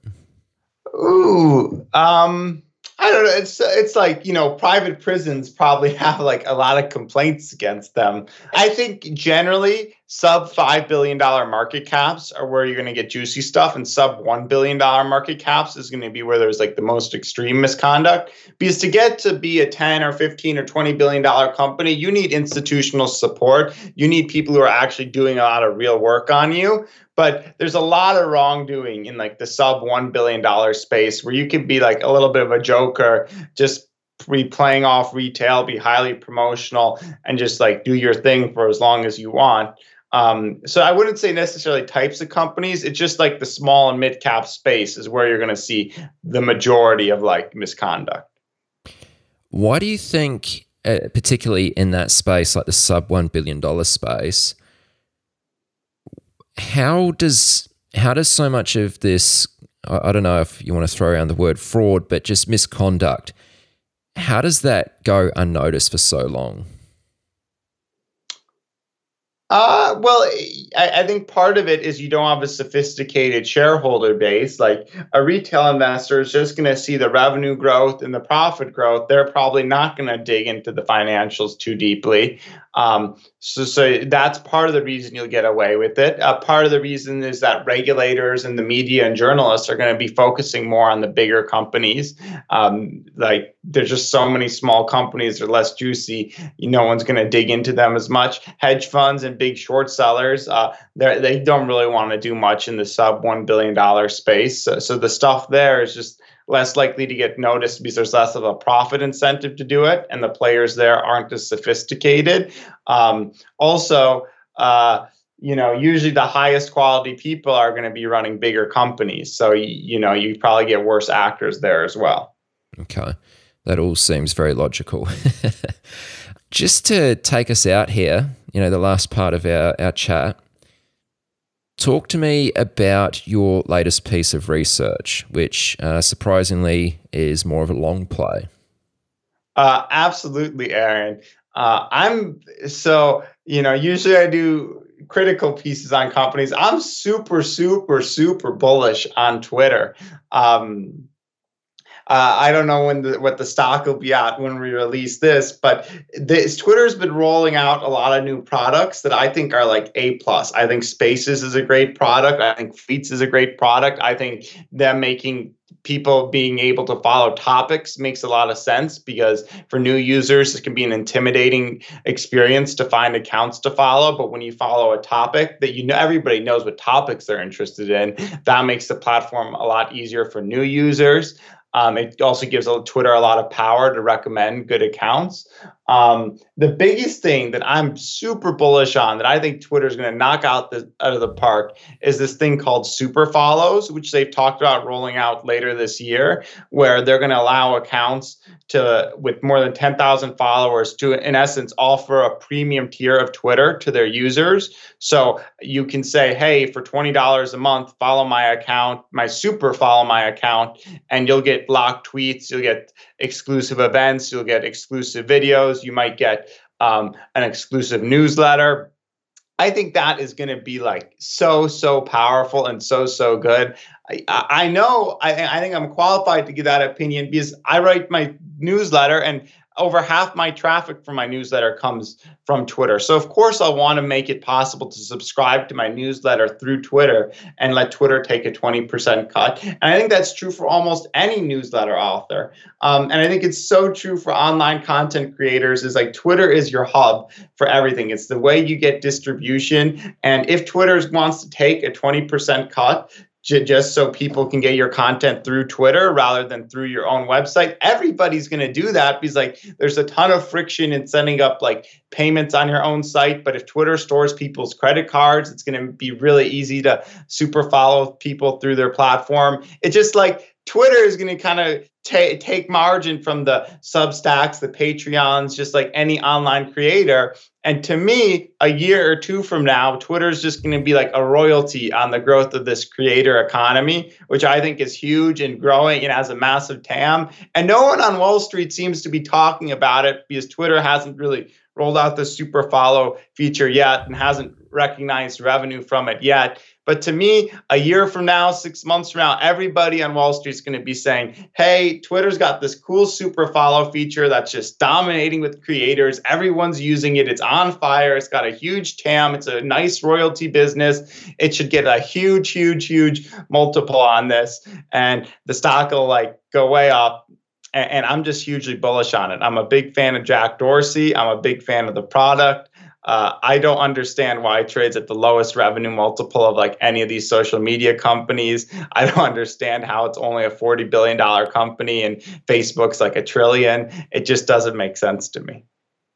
Ooh, um, I don't know. It's it's like, you know, private prisons probably have like a lot of complaints against them. I think generally sub five billion dollars market caps are where you're going to get juicy stuff, and sub one billion dollars market caps is going to be where there's like the most extreme misconduct. Because to get to be a ten or fifteen or twenty billion dollars company, you need institutional support. You need people who are actually doing a lot of real work on you. But there's a lot of wrongdoing in like the sub one billion dollars space where you can be like a little bit of a joker, just be playing off retail, be highly promotional, and just like do your thing for as long as you want. Um, so I wouldn't say necessarily types of companies. It's just like the small and mid cap space is where you're going to see the majority of like misconduct. Why do you think, uh, particularly in that space, like the sub one billion dollars space, how does how does so much of this, I, I don't know if you want to throw around the word fraud, but just misconduct, how does that go unnoticed for so long? Uh, well, I, I think part of it is you don't have a sophisticated shareholder base. Like a retail investor is just going to see the revenue growth and the profit growth. They're probably not going to dig into the financials too deeply. Um, so, so that's part of the reason you'll get away with it. Uh, part of the reason is that regulators and the media and journalists are going to be focusing more on the bigger companies. Um, like there's just so many small companies that are less juicy. No one's going to dig into them as much. Hedge funds and big short sellers, uh, they don't really want to do much in the sub one billion dollars space. So, so the stuff there is just less likely to get noticed because there's less of a profit incentive to do it, and the players there aren't as sophisticated. Um, also, uh, you know, usually the highest quality people are going to be running bigger companies. So, you know, you probably get worse actors there as well. Okay. That all seems very logical. Just to take us out here, you know, the last part of our, our chat, talk to me about your latest piece of research, which uh, surprisingly is more of a long play. Uh, absolutely, Aaron. Uh, I'm so, you know, usually I do critical pieces on companies. I'm super, super, super bullish on Twitter. Um, Uh, I don't know when the, what the stock will be at when we release this, but this, Twitter's been rolling out a lot of new products that I think are like A plus. I think Spaces is a great product. I think Fleets is a great product. I think them making people being able to follow topics makes a lot of sense, because for new users, it can be an intimidating experience to find accounts to follow. But when you follow a topic that you know, everybody knows what topics they're interested in, that makes the platform a lot easier for new users. Um, it also gives Twitter a lot of power to recommend good accounts. Um, the biggest thing that I'm super bullish on, that I think Twitter is going to knock out, the, out of the park, is this thing called super follows, which they've talked about rolling out later this year, where they're going to allow accounts to, with more than ten thousand followers, to, in essence, offer a premium tier of Twitter to their users. So you can say, hey, for twenty dollars a month, follow my account, my super follow my account, and you'll get blocked tweets, you'll get exclusive events, you'll get exclusive videos, you might get um, an exclusive newsletter. I think that is going to be like so, so powerful and so, so good. I, I know, I, I think I'm qualified to give that opinion because I write my newsletter, and over half my traffic from my newsletter comes from Twitter. So of course I'll want to make it possible to subscribe to my newsletter through Twitter and let Twitter take a twenty percent cut. And I think that's true for almost any newsletter author. Um, and I think it's so true for online content creators. Is like Twitter is your hub for everything. It's the way you get distribution. And if Twitter wants to take a twenty percent cut, just so people can get your content through Twitter rather than through your own website, everybody's going to do that, because like there's a ton of friction in setting up like payments on your own site. But if Twitter stores people's credit cards, it's going to be really easy to super follow people through their platform. It's just like Twitter is going to kind of ta- take margin from the Substacks, the Patreons, just like any online creator. And to me, a year or two from now, Twitter is just going to be like a royalty on the growth of this creator economy, which I think is huge and growing and has a massive T A M. And no one on Wall Street seems to be talking about it, because Twitter hasn't really rolled out the super follow feature yet and hasn't recognized revenue from it yet. But to me, a year from now, six months from now, everybody on Wall Street is going to be saying, hey, Twitter's got this cool super follow feature that's just dominating with creators. Everyone's using it. It's on fire. It's got a huge T A M. It's a nice royalty business. It should get a huge, huge, huge multiple on this. And the stock will like go way up. And, and I'm just hugely bullish on it. I'm a big fan of Jack Dorsey. I'm a big fan of the product. Uh, I don't understand why it trades at the lowest revenue multiple of like any of these social media companies. I don't understand how it's only a forty billion dollars company and Facebook's like a trillion. It just doesn't make sense to me.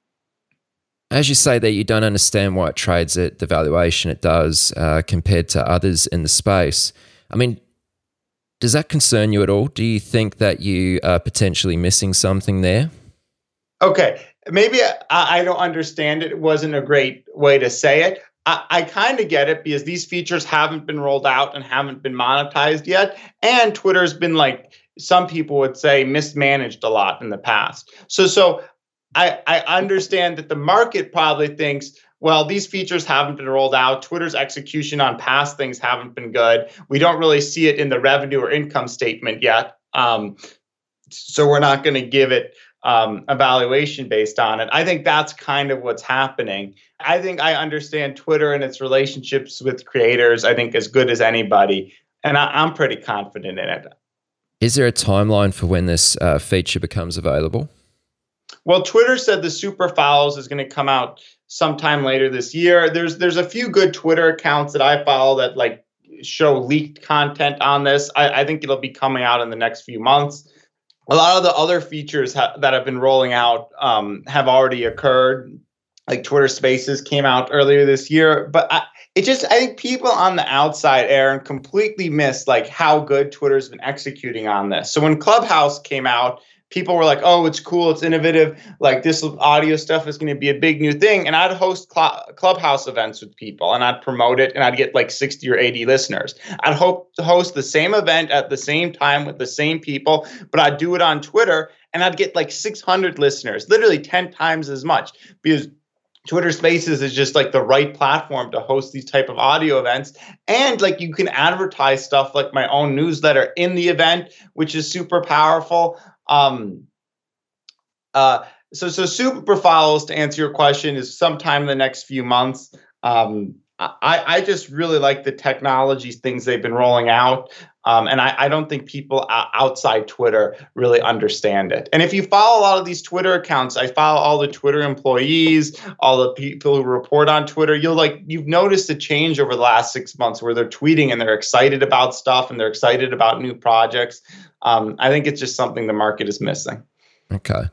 As you say that you don't understand why it trades at the valuation it does uh, compared to others in the space. I mean, does that concern you at all? Do you think that you are potentially missing something there? Okay. Maybe I, I don't understand it. It wasn't a great way to say it. I, I kind of get it, because these features haven't been rolled out and haven't been monetized yet. And Twitter's been, like some people would say, mismanaged a lot in the past. So, so I, I understand that the market probably thinks, well, these features haven't been rolled out. Twitter's execution on past things haven't been good. We don't really see it in the revenue or income statement yet. Um, so we're not going to give it Um, evaluation based on it. I think that's kind of what's happening. I think I understand Twitter and its relationships with creators, I think, as good as anybody. And I, I'm pretty confident in it. Is there a timeline for when this uh, feature becomes available? Well, Twitter said the super follows is going to come out sometime later this year. There's there's a few good Twitter accounts that I follow that like show leaked content on this. I, I think it'll be coming out in the next few months. A lot of the other features ha- that have been rolling out um, have already occurred. Like Twitter Spaces came out earlier this year, but I, it just, I think people on the outside, Aaron, completely missed like how good Twitter's been executing on this. So when Clubhouse came out, people were like, oh, it's cool, it's innovative, like this audio stuff is going to be a big new thing. And I'd host cl- Clubhouse events with people, and I'd promote it, and I'd get like sixty or eighty listeners. I'd hope to host the same event at the same time with the same people, but I'd do it on Twitter, and I'd get like six hundred listeners, literally ten times as much, because Twitter Spaces is just like the right platform to host these type of audio events. And like you can advertise stuff like my own newsletter in the event, which is super powerful. Um, uh, so, so super follows, to answer your question, is sometime in the next few months. Um, I, I just really like the technology things they've been rolling out. Um, and I, I don't think people outside Twitter really understand it. And if you follow a lot of these Twitter accounts, I follow all the Twitter employees, all the people who report on Twitter. You'll like, you've noticed a change over the last six months where they're tweeting and they're excited about stuff and they're excited about new projects. Um, I think it's just something the market is missing. Okay.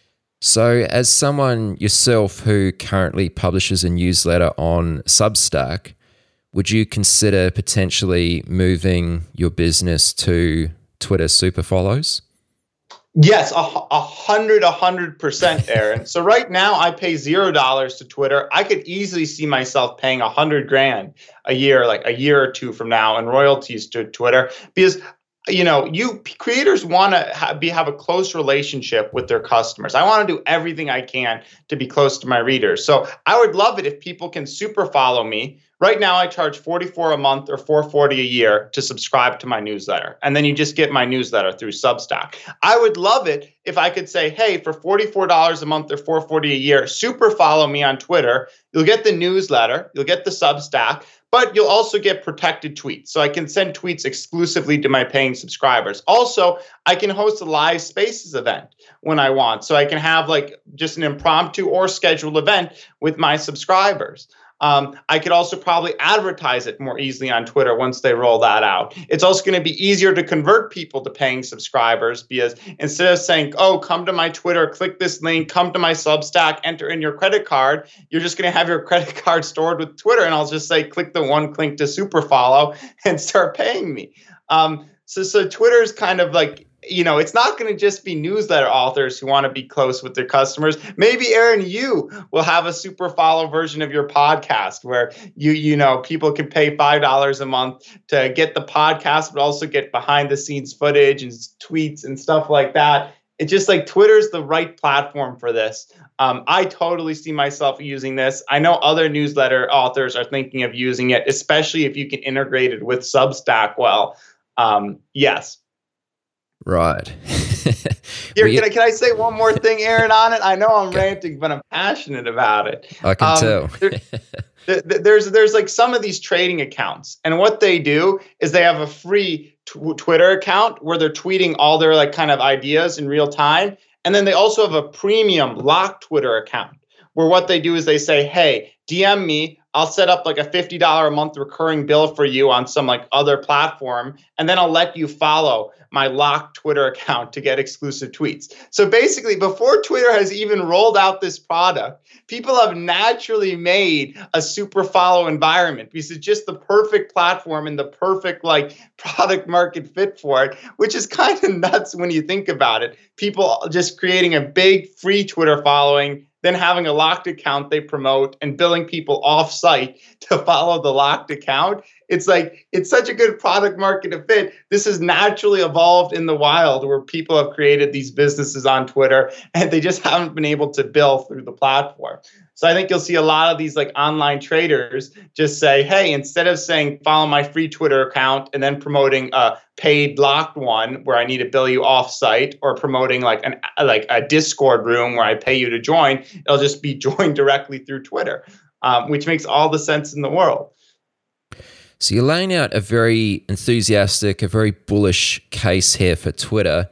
So as someone yourself who currently publishes a newsletter on Substack, would you consider potentially moving your business to Twitter super follows? Yes, a, a hundred, a hundred percent, Aaron. So right now I pay zero dollars to Twitter. I could easily see myself paying a hundred grand a year, like a year or two from now, in royalties to Twitter, because you know, you creators want to ha- be have a close relationship with their customers. I want to do everything I can to be close to my readers. So I would love it if people can super follow me. Right now, I charge forty-four dollars a month or four hundred forty dollars a year to subscribe to my newsletter. And then you just get my newsletter through Substack. I would love it if I could say, hey, for forty-four dollars a month or four hundred forty dollars a year, super follow me on Twitter. You'll get the newsletter. You'll get the Substack. But you'll also get protected tweets. So I can send tweets exclusively to my paying subscribers. Also, I can host a live Spaces event when I want. So I can have like just an impromptu or scheduled event with my subscribers. Um, I could also probably advertise it more easily on Twitter once they roll that out. It's also going to be easier to convert people to paying subscribers because instead of saying, oh, come to my Twitter, click this link, come to my Substack, enter in your credit card, you're just going to have your credit card stored with Twitter. And I'll just say, click the one link to super follow and start paying me. Um, so, so Twitter is kind of like, you know, it's not going to just be newsletter authors who want to be close with their customers. Maybe, Aaron, you will have a super follow version of your podcast where you, you know, people can pay five dollars a month to get the podcast, but also get behind the scenes footage and tweets and stuff like that. It's just like Twitter's the right platform for this. Um, I totally see myself using this. I know other newsletter authors are thinking of using it, especially if you can integrate it with Substack well. Um, yes. Right. Here, can I, can I say one more thing, Aaron, on it? I know I'm ranting, but I'm passionate about it. I can um, tell. there, there's there's like some of these trading accounts, and what they do is they have a free t- Twitter account where they're tweeting all their like kind of ideas in real time, and then they also have a premium locked Twitter account where what they do is they say, hey, D M me. I'll set up like a fifty dollars a month recurring bill for you on some like other platform. And then I'll let you follow my locked Twitter account to get exclusive tweets. So basically, before Twitter has even rolled out this product, people have naturally made a super follow environment because it's just the perfect platform and the perfect like product market fit for it, which is kind of nuts when you think about it. People just creating a big free Twitter following, then having a locked account they promote and billing people off-site to follow the locked account. It's like, it's such a good product market fit. This has naturally evolved in the wild where people have created these businesses on Twitter and they just haven't been able to bill through the platform. So I think you'll see a lot of these like online traders just say, hey, instead of saying follow my free Twitter account and then promoting a paid locked one where I need to bill you off-site, or promoting like an like a Discord room where I pay you to join, it'll just be joined directly through Twitter, um, which makes all the sense in the world. So you're laying out a very enthusiastic, a very bullish case here for Twitter.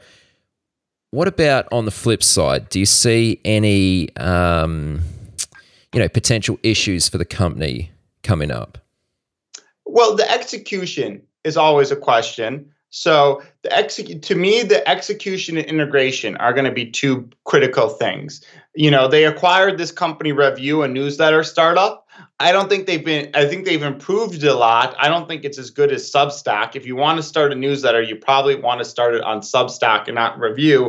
What about on the flip side? Do you see any um, you know, potential issues for the company coming up? Well, the execution is always a question. So the exec- to me, the execution and integration are going to be two critical things. You know, they acquired this company Review, a newsletter startup. I don't think they've been, I think they've improved a lot. I don't think it's as good as Substack. If you want to start a newsletter, you probably want to start it on Substack and not Review.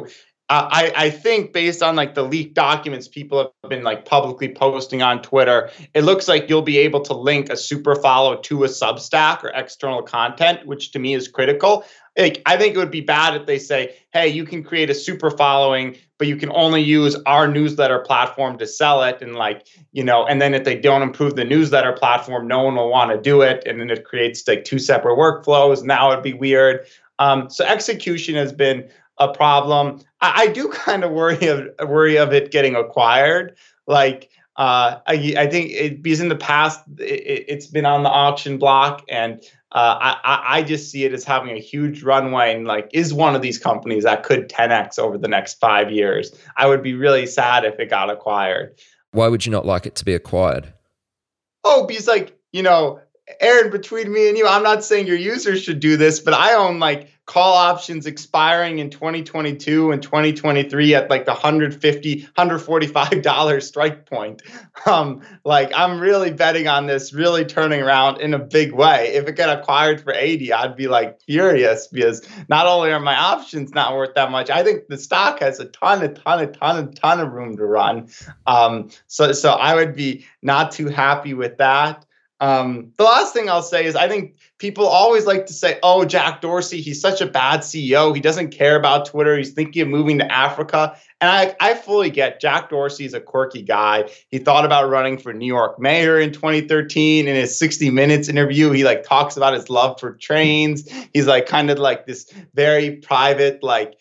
Uh, I, I think based on like the leaked documents people have been like publicly posting on Twitter, it looks like you'll be able to link a super follow to a Substack or external content, which to me is critical. Like, I think it would be bad if they say, hey, you can create a super following, but you can only use our newsletter platform to sell it. And like, you know, and then if they don't improve the newsletter platform, no one will want to do it. And then it creates like two separate workflows. Now it'd be weird. Um, so execution has been a problem. I, I do kind of worry of worry of it getting acquired. Like, uh, I, I think it, because in the past it, it's been on the auction block, and uh, I, I just see it as having a huge runway, and like is one of these companies that could ten X over the next five years. I would be really sad if it got acquired. Why would you not like it to be acquired? Oh, because like, you know, Aaron, between me and you, I'm not saying your users should do this, but I own like call options expiring in twenty twenty-two and twenty twenty-three at like the one hundred fifty dollars, one hundred forty-five dollars strike point. Um, like I'm really betting on this really turning around in a big way. If it got acquired for eighty, I'd be like furious, because not only are my options not worth that much, I think the stock has a ton, a ton, a ton, a ton of room to run. Um, so, so I would be not too happy with that. Um, the last thing I'll say is I think people always like to say, oh, Jack Dorsey, he's such a bad C E O. He doesn't care about Twitter. He's thinking of moving to Africa. And I, I fully get Jack Dorsey's a quirky guy. He thought about running for New York mayor in twenty thirteen. In his sixty minutes interview, he like talks about his love for trains. He's like kind of like this very private, like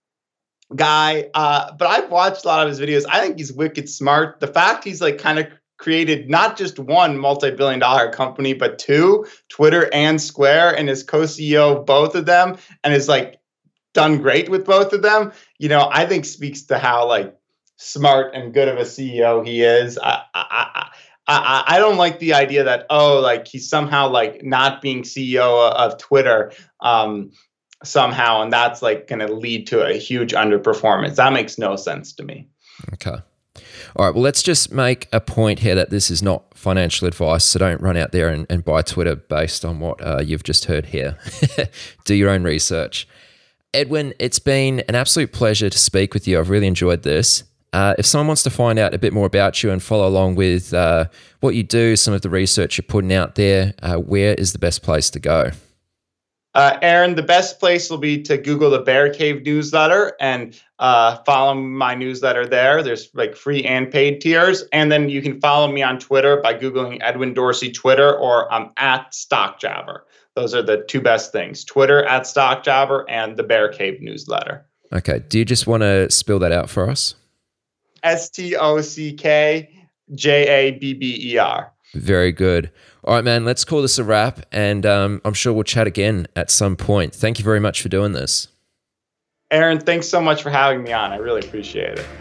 guy. Uh, but I've watched a lot of his videos. I think he's wicked smart. The fact he's like kind of created not just one multi-billion dollar company, but two, Twitter and Square, and is co-C E O of both of them, and is like done great with both of them, you know, I think speaks to how like smart and good of a C E O he is. I, I, I, I don't like the idea that, oh, like he's somehow like not being C E O of Twitter um, somehow, and that's like going to lead to a huge underperformance. That makes no sense to me. Okay. All right, well, let's just make a point here that this is not financial advice, so don't run out there and, and buy Twitter based on what uh, you've just heard here. Do your own research. Edwin, it's been an absolute pleasure to speak with you. I've really enjoyed this. Uh, if someone wants to find out a bit more about you and follow along with uh, what you do, some of the research you're putting out there, uh, where is the best place to go? Uh, Aaron, the best place will be to Google the Bear Cave newsletter and uh, follow my newsletter there. There's like free and paid tiers. And then you can follow me on Twitter by Googling Edwin Dorsey Twitter, or I'm at Stockjabber. Those are the two best things: Twitter at Stockjabber and the Bear Cave newsletter. Okay. Do you just want to spell that out for us? S T O C K J A B B E R. Very good. All right, man, let's call this a wrap, and um, I'm sure we'll chat again at some point. Thank you very much for doing this. Aaron, thanks so much for having me on. I really appreciate it.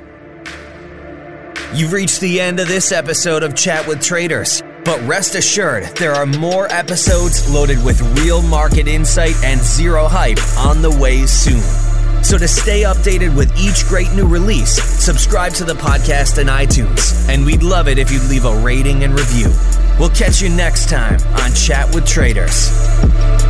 You've reached the end of this episode of Chat with Traders, but rest assured, there are more episodes loaded with real market insight and zero hype on the way soon. So to stay updated with each great new release, subscribe to the podcast in iTunes, and we'd love it if you'd leave a rating and review. We'll catch you next time on Chat with Traders.